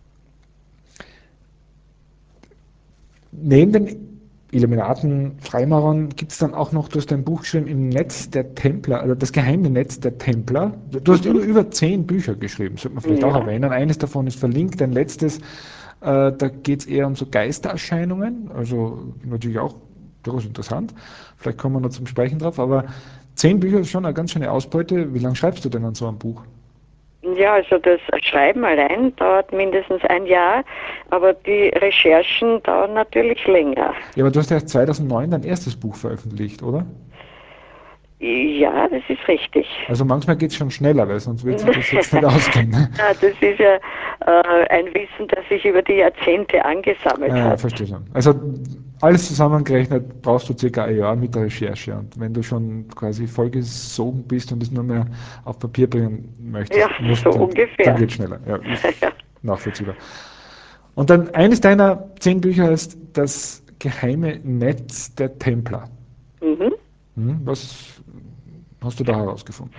[SPEAKER 1] Neben den Illuminaten, Freimaurern gibt es dann auch noch, du hast ein Buch geschrieben, im Netz der Templer, also das geheime Netz der Templer. Du hast
[SPEAKER 2] Mhm.
[SPEAKER 1] über, über zehn Bücher geschrieben, sollte man vielleicht auch
[SPEAKER 2] Ja.
[SPEAKER 1] erwähnen. Eines davon ist verlinkt, ein letztes, äh, da geht es eher um so Geistererscheinungen, also natürlich auch durchaus interessant. Vielleicht kommen wir noch zum Sprechen drauf, aber zehn Bücher ist schon eine ganz schöne Ausbeute. Wie lange schreibst du denn an so einem Buch?
[SPEAKER 2] Ja, also das Schreiben allein dauert mindestens ein Jahr, aber die Recherchen dauern natürlich länger.
[SPEAKER 1] Ja, aber du hast ja erst zweitausendneun dein erstes Buch veröffentlicht, oder?
[SPEAKER 2] Ja, das ist richtig.
[SPEAKER 1] Also manchmal geht es schon schneller, weil sonst wird sich das jetzt nicht ausgehen.
[SPEAKER 2] Ja, das ist ja äh, ein Wissen, das sich über die Jahrzehnte angesammelt
[SPEAKER 1] Ja, ja,
[SPEAKER 2] hat.
[SPEAKER 1] verstehe schon. Also alles zusammengerechnet brauchst du circa ein Jahr mit der Recherche. Und wenn du schon quasi vollgesogen bist und es nur mehr auf Papier bringen
[SPEAKER 2] Ja,
[SPEAKER 1] möchtest,
[SPEAKER 2] so
[SPEAKER 1] musst, dann, dann
[SPEAKER 2] ungefähr.
[SPEAKER 1] geht es schneller. Ja,
[SPEAKER 2] Ja.
[SPEAKER 1] ist nachvollziehbar. Und dann eines deiner zehn Bücher heißt Das geheime Netz der Templer.
[SPEAKER 2] Mhm.
[SPEAKER 1] Hm, was hast du da herausgefunden?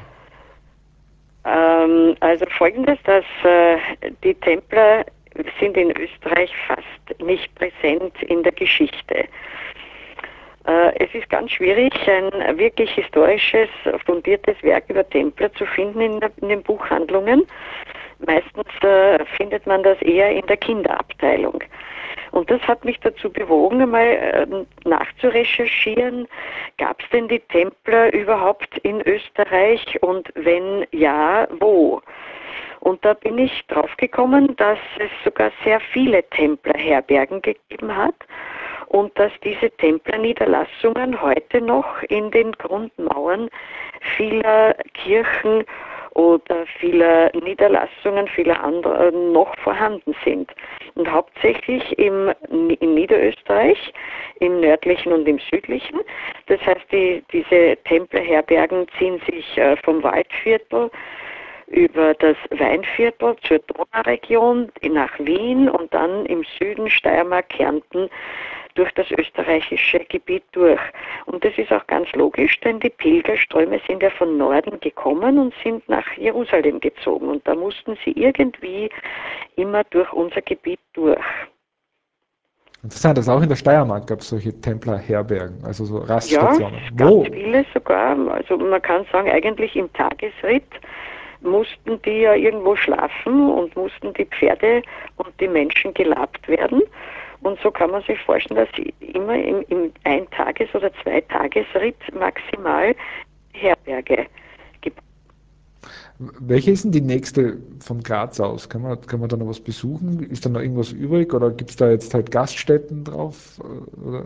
[SPEAKER 2] Ähm, also folgendes, dass äh, die Templer sind in Österreich fast nicht präsent in der Geschichte. Äh, es ist ganz schwierig, ein wirklich historisches, fundiertes Werk über Templer zu finden in, in den Buchhandlungen. Meistens äh, findet man das eher in der Kinderabteilung. Und das hat mich dazu bewogen, einmal äh, nachzurecherchieren, gab es denn die Templer überhaupt in Österreich und wenn ja, wo? Und da bin ich draufgekommen, dass es sogar sehr viele Templerherbergen gegeben hat und dass diese Templerniederlassungen heute noch in den Grundmauern vieler Kirchen oder vieler Niederlassungen, vieler anderer noch vorhanden sind. Und hauptsächlich im, in Niederösterreich, im nördlichen und im südlichen. Das heißt, die, diese Templerherbergen ziehen sich äh, vom Waldviertel über das Weinviertel zur Donauregion nach Wien und dann im Süden Steiermark, Kärnten durch das österreichische Gebiet durch. Und das ist auch ganz logisch, denn die Pilgerströme sind ja von Norden gekommen und sind nach Jerusalem gezogen. Und da mussten sie irgendwie immer durch unser Gebiet durch.
[SPEAKER 1] Interessant, dass auch in der Steiermark gab es solche Templerherbergen, also so
[SPEAKER 2] Ja,
[SPEAKER 1] Raststationen.
[SPEAKER 2] ganz
[SPEAKER 1] Wo?
[SPEAKER 2] viele sogar. Also man kann sagen, eigentlich im Tagesritt mussten die ja irgendwo schlafen und mussten die Pferde und die Menschen gelabt werden. Und so kann man sich vorstellen, dass sie immer im, im Ein-Tages- oder Zwei-Tages-Ritt maximal Herberge gibt.
[SPEAKER 1] Welche ist denn die nächste von Graz aus? Kann man, kann man da noch was besuchen? Ist da noch irgendwas übrig oder gibt es da jetzt halt Gaststätten drauf? Oder?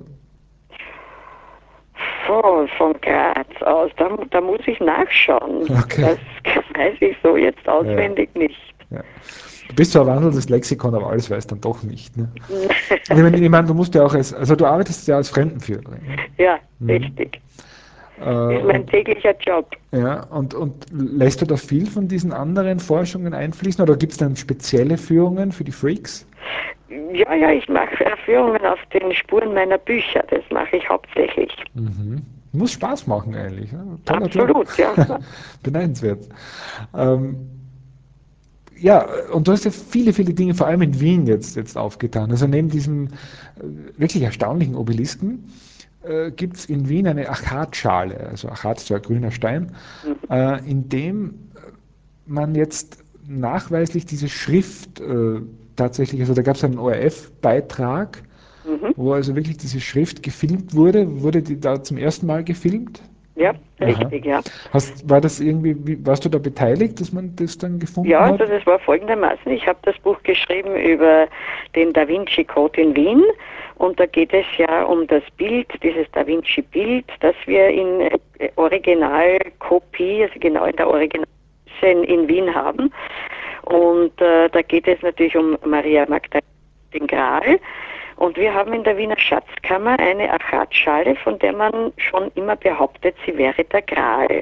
[SPEAKER 2] Von, von Graz aus, da, da muss ich nachschauen.
[SPEAKER 1] Okay.
[SPEAKER 2] Das weiß ich so jetzt
[SPEAKER 1] Ja,
[SPEAKER 2] auswendig nicht.
[SPEAKER 1] ja. Du bist zwar ein wandelndes Lexikon, aber alles weiß dann doch nicht. Ne? Und ich meine, ich meine, du musst ja auch als, also du arbeitest ja als Fremdenführerin. Ne?
[SPEAKER 2] Ja,
[SPEAKER 1] Mhm.
[SPEAKER 2] richtig.
[SPEAKER 1] Äh,
[SPEAKER 2] Ist mein
[SPEAKER 1] und,
[SPEAKER 2] täglicher Job.
[SPEAKER 1] ja, und, und lässt du da viel von diesen anderen Forschungen einfließen oder gibt es dann spezielle Führungen für die Freaks?
[SPEAKER 2] Ja, ja, ich mache Führungen auf den Spuren meiner Bücher. Das mache ich hauptsächlich.
[SPEAKER 1] Mhm. Muss Spaß machen eigentlich. Ja? Toller Job.
[SPEAKER 2] Absolut, ja.
[SPEAKER 1] Beneidenswert. Ähm, ja, und du hast ja viele, viele Dinge, vor allem in Wien jetzt, jetzt aufgetan. Also neben diesem äh, wirklich erstaunlichen Obelisken äh, gibt es in Wien eine Achatschale, also Achat ist ja ein grüner Stein,
[SPEAKER 2] Mhm.
[SPEAKER 1] äh, in dem man jetzt nachweislich diese Schrift äh, tatsächlich, also da gab es einen O R F-Beitrag,
[SPEAKER 2] Mhm.
[SPEAKER 1] wo also wirklich diese Schrift gefilmt wurde. Wurde die da zum ersten Mal gefilmt?
[SPEAKER 2] Ja,
[SPEAKER 1] Aha.
[SPEAKER 2] richtig, ja.
[SPEAKER 1] Hast, war das irgendwie, wie, warst du da beteiligt, dass man das dann
[SPEAKER 2] Ja,
[SPEAKER 1] gefunden
[SPEAKER 2] also
[SPEAKER 1] hat?
[SPEAKER 2] das war folgendermaßen. Ich habe das Buch geschrieben über den Da Vinci Code in Wien und da geht es ja um das Bild, dieses Da Vinci Bild, das wir in äh, Originalkopie, also genau in der Original in, in Wien haben. Und äh, da geht es natürlich um Maria Magdalena, den Gral. Und wir haben in der Wiener Schatzkammer eine Achatschale, von der man schon immer behauptet, sie wäre der Gral.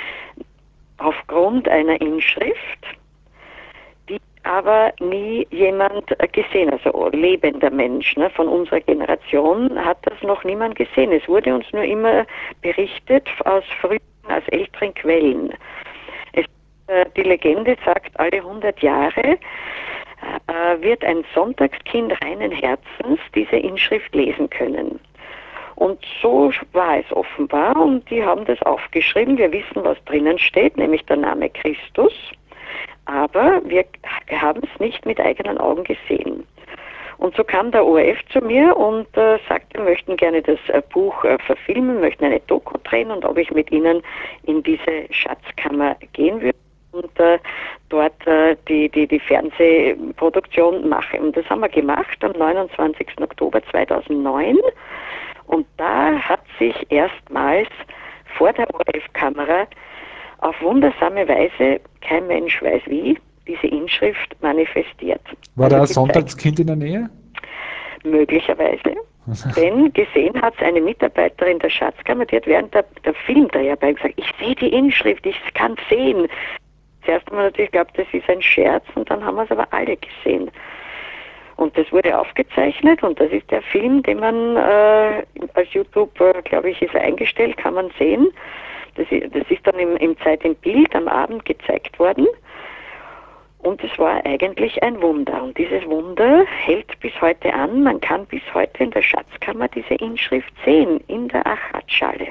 [SPEAKER 2] Aufgrund einer Inschrift, die aber nie jemand gesehen, also lebender Mensch, ne, von unserer Generation hat das noch niemand gesehen. Es wurde uns nur immer berichtet aus früheren, aus älteren Quellen. Es, äh, die Legende sagt, alle hundert Jahre äh, wird ein Sonntagskind reinen Herzens diese Inschrift lesen können. Und so war es offenbar und die haben das aufgeschrieben. Wir wissen, was drinnen steht, nämlich der Name Christus, aber wir haben es nicht mit eigenen Augen gesehen. Und so kam der O R F zu mir und äh, sagte, wir möchten gerne das äh, Buch äh, verfilmen, möchten eine Doku drehen und ob ich mit ihnen in diese Schatzkammer gehen würde und äh, dort äh, die, die, die Fernsehproduktion mache. Und das haben wir gemacht am neunundzwanzigsten Oktober zweitausendneun. Und da hat sich erstmals vor der O R F-Kamera auf wundersame Weise, kein Mensch weiß wie, diese Inschrift manifestiert.
[SPEAKER 1] War
[SPEAKER 2] Also
[SPEAKER 1] da ein
[SPEAKER 2] gezeigt,
[SPEAKER 1] Sonntagskind in der Nähe?
[SPEAKER 2] möglicherweise. Denn gesehen hat es eine Mitarbeiterin der Schatzkammer, die hat während der, der Film dabei gesagt, ich sehe die Inschrift, ich kann es sehen. Zuerst haben wir natürlich geglaubt, das ist ein Scherz und dann haben wir es aber alle gesehen. Und das wurde aufgezeichnet und das ist der Film, den man äh, als YouTube, äh, glaube ich, ist er eingestellt, kann man sehen. Das ist, das ist dann im, im Zeit im Bild am Abend gezeigt worden. Und es war eigentlich ein Wunder. Und dieses Wunder hält bis heute an. Man kann bis heute in der Schatzkammer diese Inschrift sehen, in der Achatschale.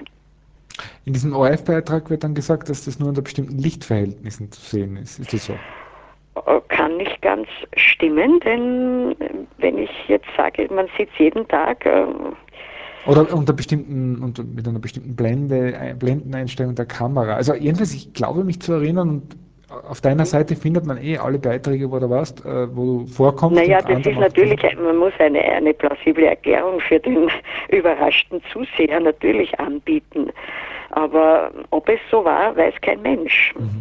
[SPEAKER 1] In diesem O R F-Beitrag wird dann gesagt, dass das nur unter bestimmten Lichtverhältnissen zu sehen ist. Ist das so?
[SPEAKER 2] Kann nicht ganz stimmen, denn wenn ich jetzt sage, man sieht es jeden Tag. Äh,
[SPEAKER 1] Oder unter bestimmten, unter, mit einer bestimmten Blende, ein- Blendeneinstellung der Kamera. Also jedenfalls, ich glaube mich zu erinnern, und auf deiner Seite findet man eh alle Beiträge, wo du warst, äh, wo du vorkommst,
[SPEAKER 2] naja,
[SPEAKER 1] unter
[SPEAKER 2] das
[SPEAKER 1] anderem
[SPEAKER 2] ist
[SPEAKER 1] auch diese.
[SPEAKER 2] natürlich, man muss eine, eine plausible Erklärung für den überraschten Zuseher natürlich anbieten. Aber ob es so war, weiß kein Mensch.
[SPEAKER 1] Mhm.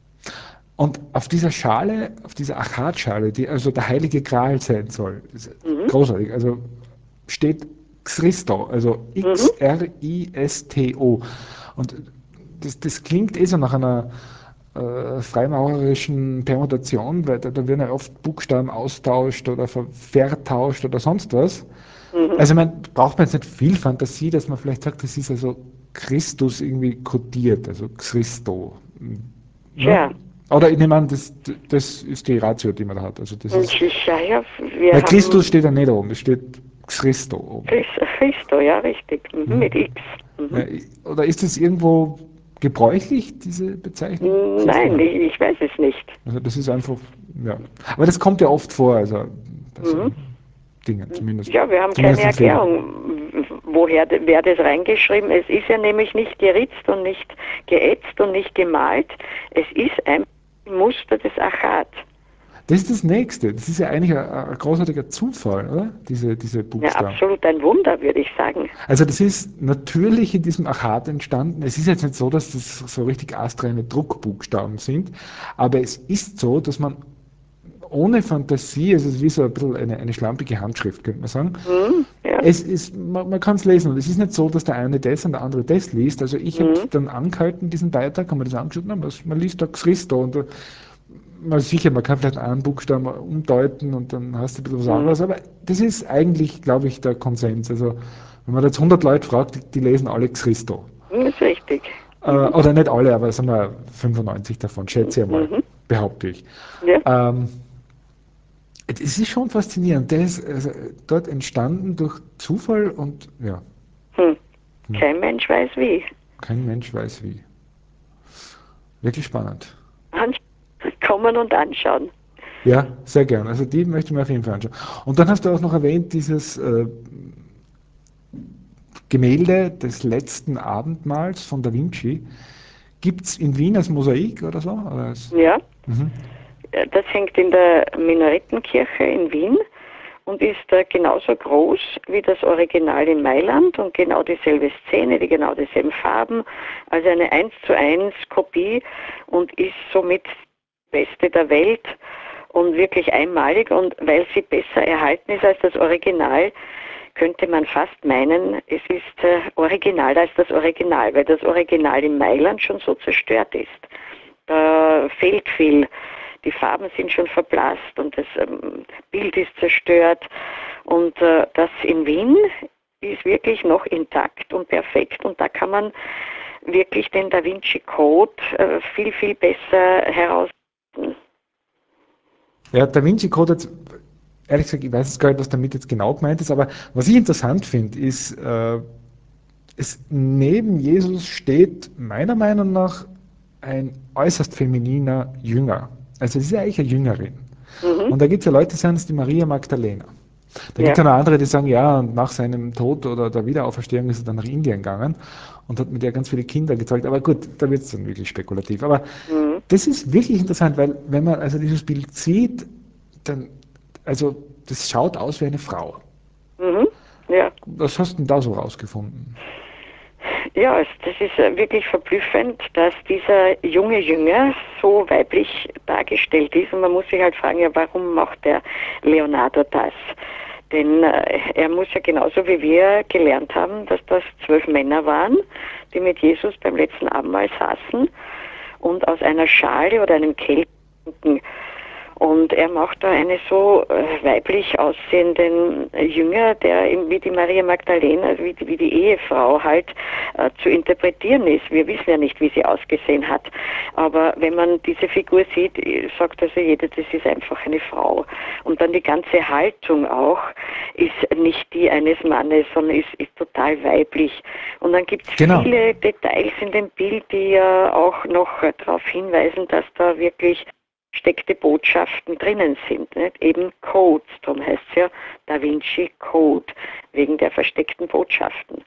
[SPEAKER 1] Und auf dieser Schale, auf dieser Achatschale, die also der heilige Gral sein soll, ist
[SPEAKER 2] Mhm.
[SPEAKER 1] großartig, also steht Christo, also
[SPEAKER 2] Mhm.
[SPEAKER 1] X R I S T O. Und das, das klingt eh so nach einer äh, freimaurerischen Permutation, weil da, da werden ja oft Buchstaben austauscht oder ver vertauscht oder sonst was.
[SPEAKER 2] Mhm.
[SPEAKER 1] Also man braucht man jetzt nicht viel Fantasie, dass man vielleicht sagt, das ist also Christus irgendwie kodiert, also Christo. Ne?
[SPEAKER 2] Tja,
[SPEAKER 1] Oder ich nehme an, das, das ist die Ratio, die man da hat. Also das
[SPEAKER 2] und
[SPEAKER 1] ist,
[SPEAKER 2] ich, ja, ja, wir
[SPEAKER 1] weil
[SPEAKER 2] haben
[SPEAKER 1] Christus steht ja nicht oben, es steht Christo oben.
[SPEAKER 2] Christ, Christo, ja, richtig, mhm.
[SPEAKER 1] Mhm.
[SPEAKER 2] Mit X. Mhm.
[SPEAKER 1] Ja, oder ist das irgendwo gebräuchlich, diese Bezeichnung Christo?
[SPEAKER 2] Nein, ich, ich weiß es nicht.
[SPEAKER 1] Also das ist einfach, ja. Aber das kommt ja oft vor, also bei
[SPEAKER 2] Mhm.
[SPEAKER 1] solchen Dingen, zumindest,
[SPEAKER 2] Ja, wir haben keine
[SPEAKER 1] zumindest im Film.
[SPEAKER 2] Erklärung, woher wer das reingeschrieben. Es ist ja nämlich nicht geritzt und nicht geätzt und nicht gemalt. Es ist ein Muster des Achat.
[SPEAKER 1] Das ist das Nächste. Das ist ja eigentlich ein, ein großartiger Zufall, oder? Diese, diese
[SPEAKER 2] Ja,
[SPEAKER 1] Buchstaben.
[SPEAKER 2] absolut ein Wunder, würde ich sagen.
[SPEAKER 1] Also das ist natürlich in diesem Achat entstanden. Es ist jetzt nicht so, dass das so richtig astreine Druckbuchstaben sind, aber es ist so, dass man ohne Fantasie, also es ist wie so ein bisschen eine, eine schlampige Handschrift, könnte man sagen,
[SPEAKER 2] Mhm. ja.
[SPEAKER 1] Es ist, man, man kann es lesen und es ist nicht so, dass der eine das und der andere das liest. Also ich habe
[SPEAKER 2] Mhm.
[SPEAKER 1] dann angehalten, diesen Beitrag, haben wir das angeschaut, na, was, man liest da Christo und da, man sicher, man kann vielleicht einen Buchstaben umdeuten und dann hast du ein bisschen was
[SPEAKER 2] Mhm.
[SPEAKER 1] anderes, aber das ist eigentlich, glaube ich, der Konsens. Also wenn man jetzt hundert Leute fragt, die, die lesen alle Christo.
[SPEAKER 2] Das ist richtig.
[SPEAKER 1] Äh,
[SPEAKER 2] Mhm.
[SPEAKER 1] oder nicht alle, aber sagen wir fünfundneunzig davon, schätze ich mal,
[SPEAKER 2] Mhm.
[SPEAKER 1] behaupte ich.
[SPEAKER 2] Ja.
[SPEAKER 1] Ähm, es ist schon faszinierend. Der ist also, dort entstanden durch Zufall und ja,
[SPEAKER 2] Hm.
[SPEAKER 1] hm,
[SPEAKER 2] Kein Mensch weiß wie.
[SPEAKER 1] kein Mensch weiß wie. Wirklich spannend.
[SPEAKER 2] An Kommen und anschauen.
[SPEAKER 1] Ja, sehr gern. Also die möchte ich mir auf jeden Fall anschauen. Und dann hast du auch noch erwähnt, dieses äh, Gemälde des letzten Abendmahls von Da Vinci. Gibt es in Wien als Mosaik oder so? Oder als,
[SPEAKER 2] Ja.
[SPEAKER 1] mhm.
[SPEAKER 2] Das hängt in der Minarettenkirche in Wien und ist äh, genauso groß wie das Original in Mailand und genau dieselbe Szene, die genau dieselben Farben, also eine eins zu eins Kopie und ist somit die beste der Welt und wirklich einmalig und weil sie besser erhalten ist als das Original, könnte man fast meinen, es ist äh, originaler als das Original, weil das Original in Mailand schon so zerstört ist. Da fehlt viel. Die Farben sind schon verblasst und das ähm, Bild ist zerstört. Und äh, das in Wien ist wirklich noch intakt und perfekt. Und da kann man wirklich den Da Vinci Code äh, viel, viel besser herausfinden.
[SPEAKER 1] Ja, Da Vinci Code, jetzt, ehrlich gesagt, ich weiß jetzt gar nicht, was damit jetzt genau gemeint ist, aber was ich interessant finde, ist, äh, es, neben Jesus steht meiner Meinung nach ein äußerst femininer Jünger. Also es ist ja eigentlich eine Jüngerin.
[SPEAKER 2] Mhm.
[SPEAKER 1] Und da gibt es ja Leute, die sagen, es ist die Maria Magdalena. Da gibt
[SPEAKER 2] Ja.
[SPEAKER 1] es ja noch andere, die sagen, ja, und nach seinem Tod oder der Wiederauferstehung ist er dann nach Indien gegangen und hat mit ihr ganz viele Kinder gezeugt. Aber gut, da wird es dann wirklich spekulativ. Aber
[SPEAKER 2] Mhm.
[SPEAKER 1] das ist wirklich interessant, weil wenn man also dieses Bild sieht, dann, also das schaut aus wie eine Frau.
[SPEAKER 2] Mhm. Ja.
[SPEAKER 1] Was hast du denn da so rausgefunden?
[SPEAKER 2] Ja, es- das ist äh, wirklich verblüffend, dass dieser junge Jünger so weiblich dargestellt ist. Und man muss sich halt fragen, ja, warum macht der Leonardo das? Denn äh, er muss ja genauso wie wir gelernt haben, dass das zwölf Männer waren, die mit Jesus beim letzten Abendmahl saßen und aus einer Schale oder einem Kelch tranken. Und er macht da einen so äh, weiblich aussehenden äh, Jünger, der eben wie die Maria Magdalena, also wie die, wie die Ehefrau halt äh, zu interpretieren ist. Wir wissen ja nicht, wie sie ausgesehen hat. Aber wenn man diese Figur sieht, äh, sagt also jeder, das ist einfach eine Frau. Und dann die ganze Haltung auch ist nicht die eines Mannes, sondern ist, ist total weiblich. Und dann gibt es
[SPEAKER 1] Genau.
[SPEAKER 2] viele Details in dem Bild, die ja auch noch äh, darauf hinweisen, dass da wirklich versteckte Botschaften drinnen sind. Nicht? Eben Codes, darum heißt es ja Da Vinci Code, wegen der versteckten Botschaften.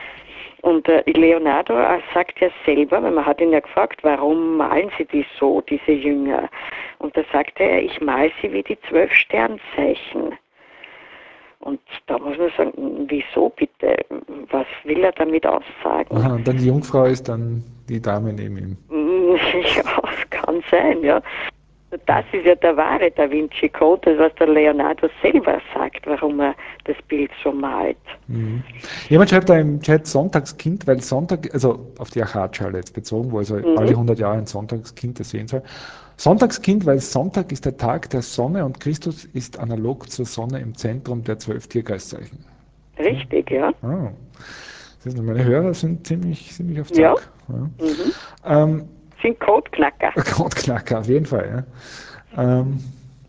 [SPEAKER 2] Und äh, Leonardo sagt ja selber, weil man hat ihn ja gefragt, warum malen Sie die so, diese Jünger? Und da sagte er, ich male sie wie die zwölf Sternzeichen. Und da muss man sagen, wieso bitte? Was will er damit aussagen?
[SPEAKER 1] Aha, und dann die Jungfrau ist dann die Dame neben ihm.
[SPEAKER 2] Ja, es kann sein, ja. Das ist ja der wahre Da Vinci Code, das was der Leonardo selber sagt, warum er das Bild so malt.
[SPEAKER 1] Mhm. Jemand schreibt da im Chat Sonntagskind, weil Sonntag, also auf die Achatschale jetzt bezogen, wo also alle
[SPEAKER 2] Mhm.
[SPEAKER 1] hundert Jahre ein Sonntagskind das sehen soll. Sonntagskind, weil Sonntag ist der Tag der Sonne und Christus ist analog zur Sonne im Zentrum der zwölf Tierkreiszeichen. Okay.
[SPEAKER 2] Richtig, ja.
[SPEAKER 1] Oh. Das heißt, meine Hörer sind ziemlich, ziemlich auf
[SPEAKER 2] Ja.
[SPEAKER 1] Zack.
[SPEAKER 2] Mhm.
[SPEAKER 1] Ja. Ähm,
[SPEAKER 2] Sind Codeknacker.
[SPEAKER 1] Codeknacker, auf jeden Fall. Ja. Ähm,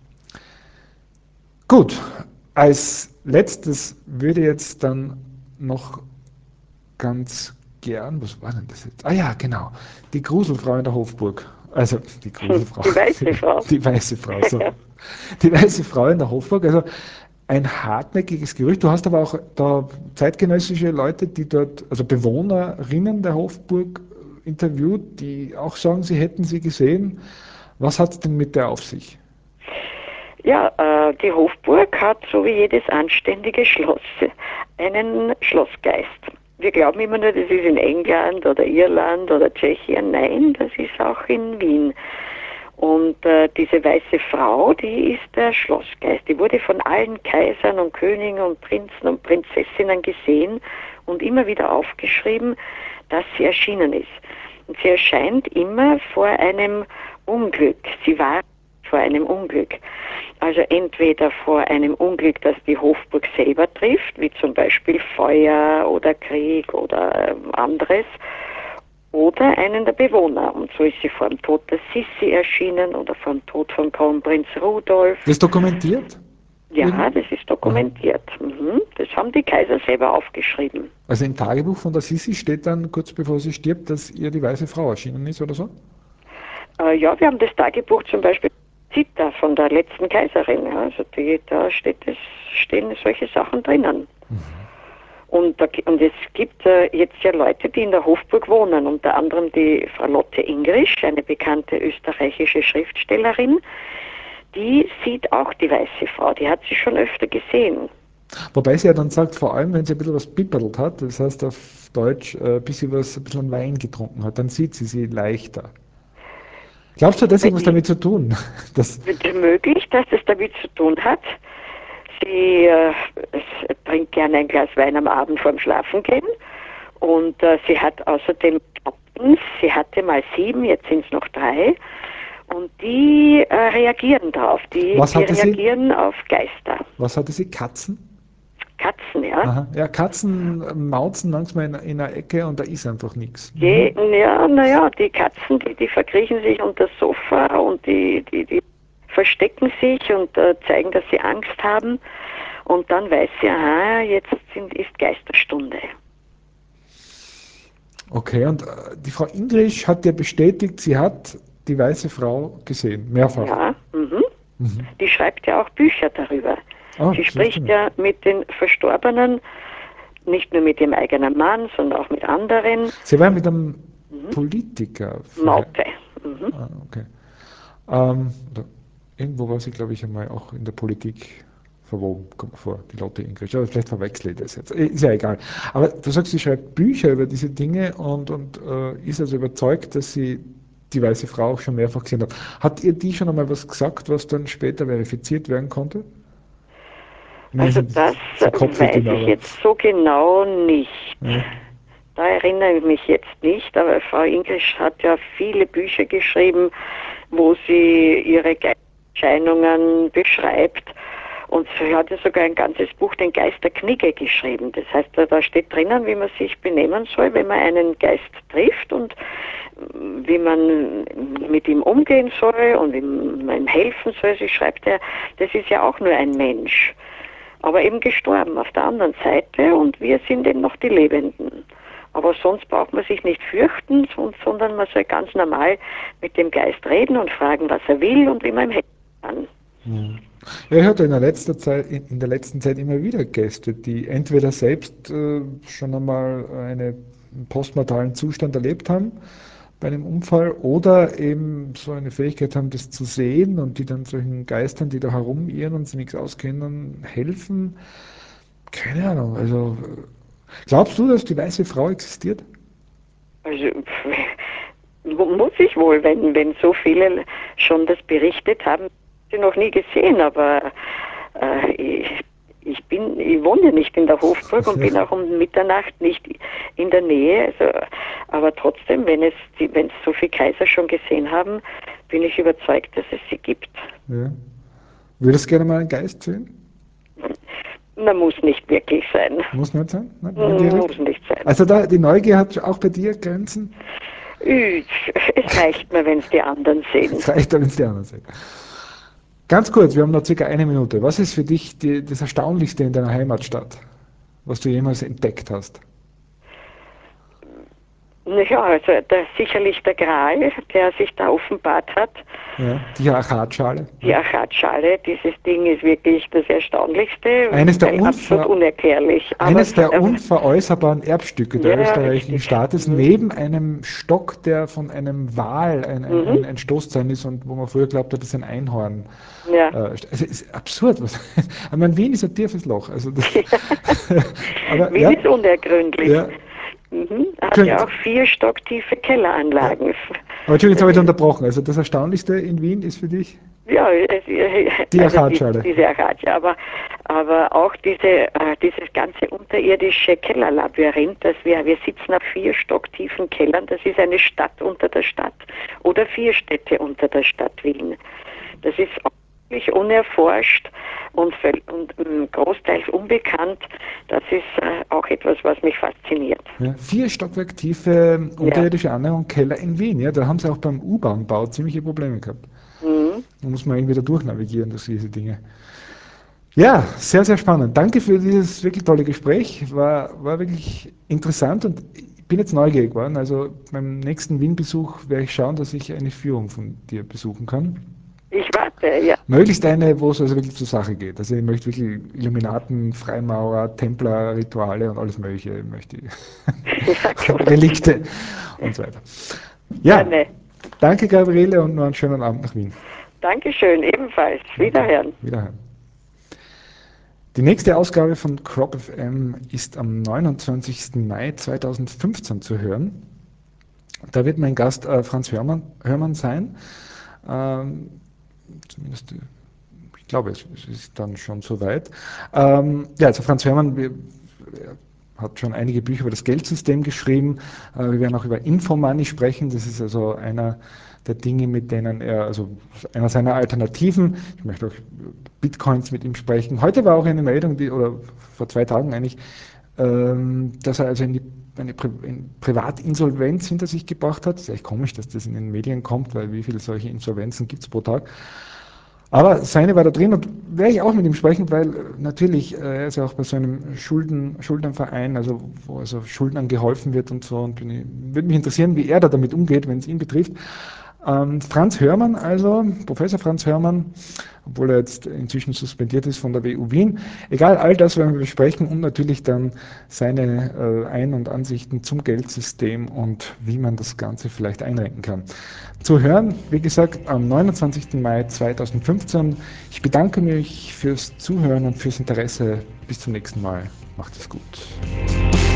[SPEAKER 1] gut, als letztes würde jetzt dann noch ganz gern, was war denn das jetzt? Ah ja, genau, die Gruselfrau in der Hofburg. Also die Gruselfrau,
[SPEAKER 2] Die
[SPEAKER 1] die,
[SPEAKER 2] weiße Frau.
[SPEAKER 1] die weiße Frau, so.
[SPEAKER 2] Ja.
[SPEAKER 1] Die weiße Frau in der Hofburg, also ein hartnäckiges Gerücht. Du hast aber auch da zeitgenössische Leute, die dort, also Bewohnerinnen der Hofburg interviewt, die auch sagen, sie hätten sie gesehen. Was hat es denn mit der auf sich?
[SPEAKER 2] Ja, äh, die Hofburg hat, so wie jedes anständige Schloss, einen Schlossgeist. Wir glauben immer nur, das ist in England oder Irland oder Tschechien. Nein, das ist auch in Wien. Und äh, diese weiße Frau, die ist der Schlossgeist. Die wurde von allen Kaisern und Königen und Prinzen und Prinzessinnen gesehen und immer wieder aufgeschrieben, dass sie erschienen ist. Und sie erscheint immer vor einem Unglück. Sie war vor einem Unglück. Also entweder vor einem Unglück, das die Hofburg selber trifft, wie zum Beispiel Feuer oder Krieg oder anderes, oder einen der Bewohner. Und so ist sie vor dem Tod der Sissi erschienen oder vor dem Tod von Kronprinz Rudolf.
[SPEAKER 1] Das ist dokumentiert?
[SPEAKER 2] Ja,
[SPEAKER 1] Irgendwie?
[SPEAKER 2] das ist dokumentiert. Mhm. Das haben die Kaiser selber aufgeschrieben.
[SPEAKER 1] Also im Tagebuch von der Sissi steht dann, kurz bevor sie stirbt, dass ihr die weiße Frau erschienen ist oder so?
[SPEAKER 2] Äh, ja, wir haben das Tagebuch zum Beispiel Zita von der letzten Kaiserin. Ja, also die, da steht es, stehen solche Sachen drinnen. Mhm. Und, da, und es gibt äh, jetzt ja Leute, die in der Hofburg wohnen, unter anderem die Frau Lotte Ingrisch, eine bekannte österreichische Schriftstellerin, die sieht auch die weiße Frau, die hat sie schon öfter gesehen.
[SPEAKER 1] Wobei sie ja dann sagt, vor allem wenn sie ein bisschen was pippert hat, das heißt auf Deutsch, äh, bis sie was, ein bisschen Wein getrunken hat, dann sieht sie sie leichter. Glaubst du, das hat irgendwas damit zu tun? Das
[SPEAKER 2] ist möglich, dass es damit zu tun hat. Sie äh, trinkt gerne ein Glas Wein am Abend vorm Schlafengehen und äh, sie hat außerdem Schatten. Sie hatte mal sieben, jetzt sind es noch drei und die äh, reagieren darauf. Die,
[SPEAKER 1] Was
[SPEAKER 2] die
[SPEAKER 1] hatte sie?
[SPEAKER 2] reagieren auf Geister.
[SPEAKER 1] Was hatte sie? Katzen?
[SPEAKER 2] Katzen, ja.
[SPEAKER 1] Aha. Ja, Katzen mauzen manchmal in, in einer Ecke und da ist einfach nichts.
[SPEAKER 2] Die,
[SPEAKER 1] Mhm.
[SPEAKER 2] ja, naja, die Katzen, die, die verkriechen sich unter das Sofa und die, die, die verstecken sich und äh, zeigen, dass sie Angst haben. Und dann weiß sie, aha, jetzt sind, ist Geisterstunde.
[SPEAKER 1] Okay, und äh, die Frau Ingrisch hat ja bestätigt, sie hat die weiße Frau gesehen, mehrfach.
[SPEAKER 2] Ja, mhm.
[SPEAKER 1] Mhm.
[SPEAKER 2] Die schreibt ja auch Bücher darüber.
[SPEAKER 1] Ah,
[SPEAKER 2] Sie
[SPEAKER 1] das wusste ich
[SPEAKER 2] spricht
[SPEAKER 1] nicht.
[SPEAKER 2] ja mit den Verstorbenen, nicht nur mit ihrem eigenen Mann, sondern auch mit anderen.
[SPEAKER 1] Sie war mit einem
[SPEAKER 2] Mhm.
[SPEAKER 1] Politiker verheiratet.
[SPEAKER 2] Maute. Mhm.
[SPEAKER 1] Ah, okay. Ähm, oder irgendwo war sie, glaube ich, einmal auch in der Politik verwoben, kommt mir vor, die Lotte Ingrid. Aber vielleicht verwechsle ich das jetzt. Ist ja egal. Aber du sagst, sie schreibt Bücher über diese Dinge und, und äh, ist also überzeugt, dass sie die weiße Frau auch schon mehrfach gesehen hat. Hat ihr die schon einmal was gesagt, was dann später verifiziert werden konnte? Ich meine,
[SPEAKER 2] Also
[SPEAKER 1] sie,
[SPEAKER 2] das
[SPEAKER 1] sie kopfelt
[SPEAKER 2] weiß
[SPEAKER 1] ihn
[SPEAKER 2] ich
[SPEAKER 1] aber.
[SPEAKER 2] jetzt so genau nicht.
[SPEAKER 1] Ja.
[SPEAKER 2] Da erinnere ich mich jetzt nicht, aber Frau Ingrisch hat ja viele Bücher geschrieben, wo sie ihre Erscheinungen beschreibt. Und sie hat ja sogar ein ganzes Buch, den Geist der Knigge, geschrieben. Das heißt, da steht drinnen, wie man sich benehmen soll, wenn man einen Geist trifft und wie man mit ihm umgehen soll und wie man ihm helfen soll. Sie schreibt ja, das ist ja auch nur ein Mensch, aber eben gestorben auf der anderen Seite und wir sind eben noch die Lebenden. Aber sonst braucht man sich nicht fürchten, sondern man soll ganz normal mit dem Geist reden und fragen, was er will und wie man ihm helfen kann.
[SPEAKER 1] Ja, ich hatte in der, letzter Zeit, in der letzten Zeit immer wieder Gäste, die entweder selbst äh, schon einmal einen postmortalen Zustand erlebt haben bei einem Unfall oder eben so eine Fähigkeit haben, das zu sehen und die dann solchen Geistern, die da herumirren und sich nichts auskennen, helfen. Keine Ahnung. Also, glaubst du, dass die weiße Frau existiert?
[SPEAKER 2] Also muss ich wohl, wenn, wenn so viele schon das berichtet haben, sie noch nie gesehen, aber äh, ich, ich bin, ich wohne ja nicht in der Hofburg und bin auch um Mitternacht nicht in der Nähe. Also, aber trotzdem, wenn es, wenn es so viele Kaiser schon gesehen haben, bin ich überzeugt, dass es sie gibt.
[SPEAKER 1] Ja. Würdest du gerne mal einen Geist sehen?
[SPEAKER 2] Man muss nicht wirklich sein.
[SPEAKER 1] Muss nicht sein? Nein,
[SPEAKER 2] Muss nicht sein.
[SPEAKER 1] Also da, die Neugier hat auch bei dir Grenzen?
[SPEAKER 2] Es reicht mir, wenn es die anderen sehen.
[SPEAKER 1] Es reicht, wenn es die anderen sehen. Ganz kurz, wir haben noch circa eine Minute. Was ist für dich die, das Erstaunlichste in deiner Heimatstadt, was du jemals entdeckt hast?
[SPEAKER 2] Ja, also der, sicherlich der Gral, der sich da offenbart hat.
[SPEAKER 1] Ja, die Achatschale.
[SPEAKER 2] Die Achatschale, dieses Ding ist wirklich das Erstaunlichste,
[SPEAKER 1] Eines der,
[SPEAKER 2] weil absolut
[SPEAKER 1] unver
[SPEAKER 2] unerklärlich.
[SPEAKER 1] eines
[SPEAKER 2] Aber,
[SPEAKER 1] der unveräußerbaren Erbstücke der
[SPEAKER 2] ja, ja,
[SPEAKER 1] österreichischen
[SPEAKER 2] richtig.
[SPEAKER 1] Staates,
[SPEAKER 2] Mhm.
[SPEAKER 1] neben einem Stock, der von einem Wal ein, ein,
[SPEAKER 2] Mhm.
[SPEAKER 1] ein, ein Stoßzahn ist und wo man früher glaubt hat, das ist ein Einhorn.
[SPEAKER 2] Ja.
[SPEAKER 1] Äh, es ist absurd. Was, ich meine, Wien ist ein tiefes Loch. Also das, aber,
[SPEAKER 2] Wien
[SPEAKER 1] ja,
[SPEAKER 2] ist unergründlich.
[SPEAKER 1] ja,
[SPEAKER 2] Mhm. Hat ja
[SPEAKER 1] klingt.
[SPEAKER 2] auch vier stocktiefe Kelleranlagen.
[SPEAKER 1] Aber Entschuldigung, jetzt
[SPEAKER 2] Das
[SPEAKER 1] habe ich dich
[SPEAKER 2] ist,
[SPEAKER 1] unterbrochen. Also das Erstaunlichste in Wien ist für dich
[SPEAKER 2] ja, es,
[SPEAKER 1] die
[SPEAKER 2] also die,
[SPEAKER 1] Achatschale.
[SPEAKER 2] diese Akazie, aber, aber auch diese, äh, dieses ganze unterirdische Kellerlabyrinth, das wir, wir sitzen auf vier stocktiefen Kellern, das ist eine Stadt unter der Stadt oder vier Städte unter der Stadt Wien. Das ist auch wirklich unerforscht und, völ- und ähm, großteils unbekannt. Das ist äh, auch etwas, was mich fasziniert.
[SPEAKER 1] Ja, vier Stockwerk tiefe
[SPEAKER 2] Ja.
[SPEAKER 1] unterirdische Annäherung Keller in Wien. Ja, da haben sie auch beim U-Bahn-Bau ziemliche Probleme gehabt.
[SPEAKER 2] Mhm.
[SPEAKER 1] Da muss man irgendwie da durchnavigieren durch diese Dinge. Ja, sehr, sehr spannend. Danke für dieses wirklich tolle Gespräch. War, war wirklich interessant und ich bin jetzt neugierig geworden. Also beim nächsten Wien-Besuch werde ich schauen, dass ich eine Führung von dir besuchen kann.
[SPEAKER 2] Ich warte, ja.
[SPEAKER 1] Möglichst eine, wo es also wirklich zur Sache geht. Also ich möchte wirklich Illuminaten, Freimaurer, Templer, Rituale und alles Mögliche möchte ich.
[SPEAKER 2] Ja, gut.
[SPEAKER 1] Relikte und so weiter. Ja,
[SPEAKER 2] Gerne.
[SPEAKER 1] danke Gabriele und noch einen schönen Abend nach Wien.
[SPEAKER 2] Dankeschön, ebenfalls.
[SPEAKER 1] Danke.
[SPEAKER 2] Wiederhören.
[SPEAKER 1] Wiederhören. Die nächste Ausgabe von Crop F M ist am neunundzwanzigsten Mai zweitausendfünfzehn zu hören. Da wird mein Gast äh, Franz Hörmann, Hörmann sein. Ähm, zumindest, ich glaube, es, es ist dann schon soweit. Ähm, ja, also Franz Hörmann wir, hat schon einige Bücher über das Geldsystem geschrieben. Äh, wir werden auch über Infomoney sprechen. Das ist also einer der Dinge, mit denen er, also einer seiner Alternativen, ich möchte auch Bitcoins mit ihm sprechen. Heute war auch eine Meldung, die, oder vor zwei Tagen eigentlich, ähm, dass er also in die, eine Pri in Privatinsolvenz hinter sich gebracht hat. Das ist echt komisch, dass das in den Medien kommt, weil wie viele solche Insolvenzen gibt es pro Tag. Aber seine war da drin und werde ich auch mit ihm sprechen, weil natürlich, äh, er ist ja auch bei so einem Schulden, Schuldenverein, also wo also Schuldnern geholfen wird und so. Und bin ich, würde mich interessieren, wie er da damit umgeht, wenn es ihn betrifft. Ähm, Franz Hörmann, also Professor Franz Hörmann, obwohl er jetzt inzwischen suspendiert ist von der W U Wien. Egal, all das werden wir besprechen und natürlich dann seine äh, Ein- und Ansichten zum Geldsystem und wie man das Ganze vielleicht einrenken kann. Zu hören, wie gesagt, am neunundzwanzigsten Mai zweitausendfünfzehn. Ich bedanke mich fürs Zuhören und fürs Interesse. Bis zum nächsten Mal. Macht es gut.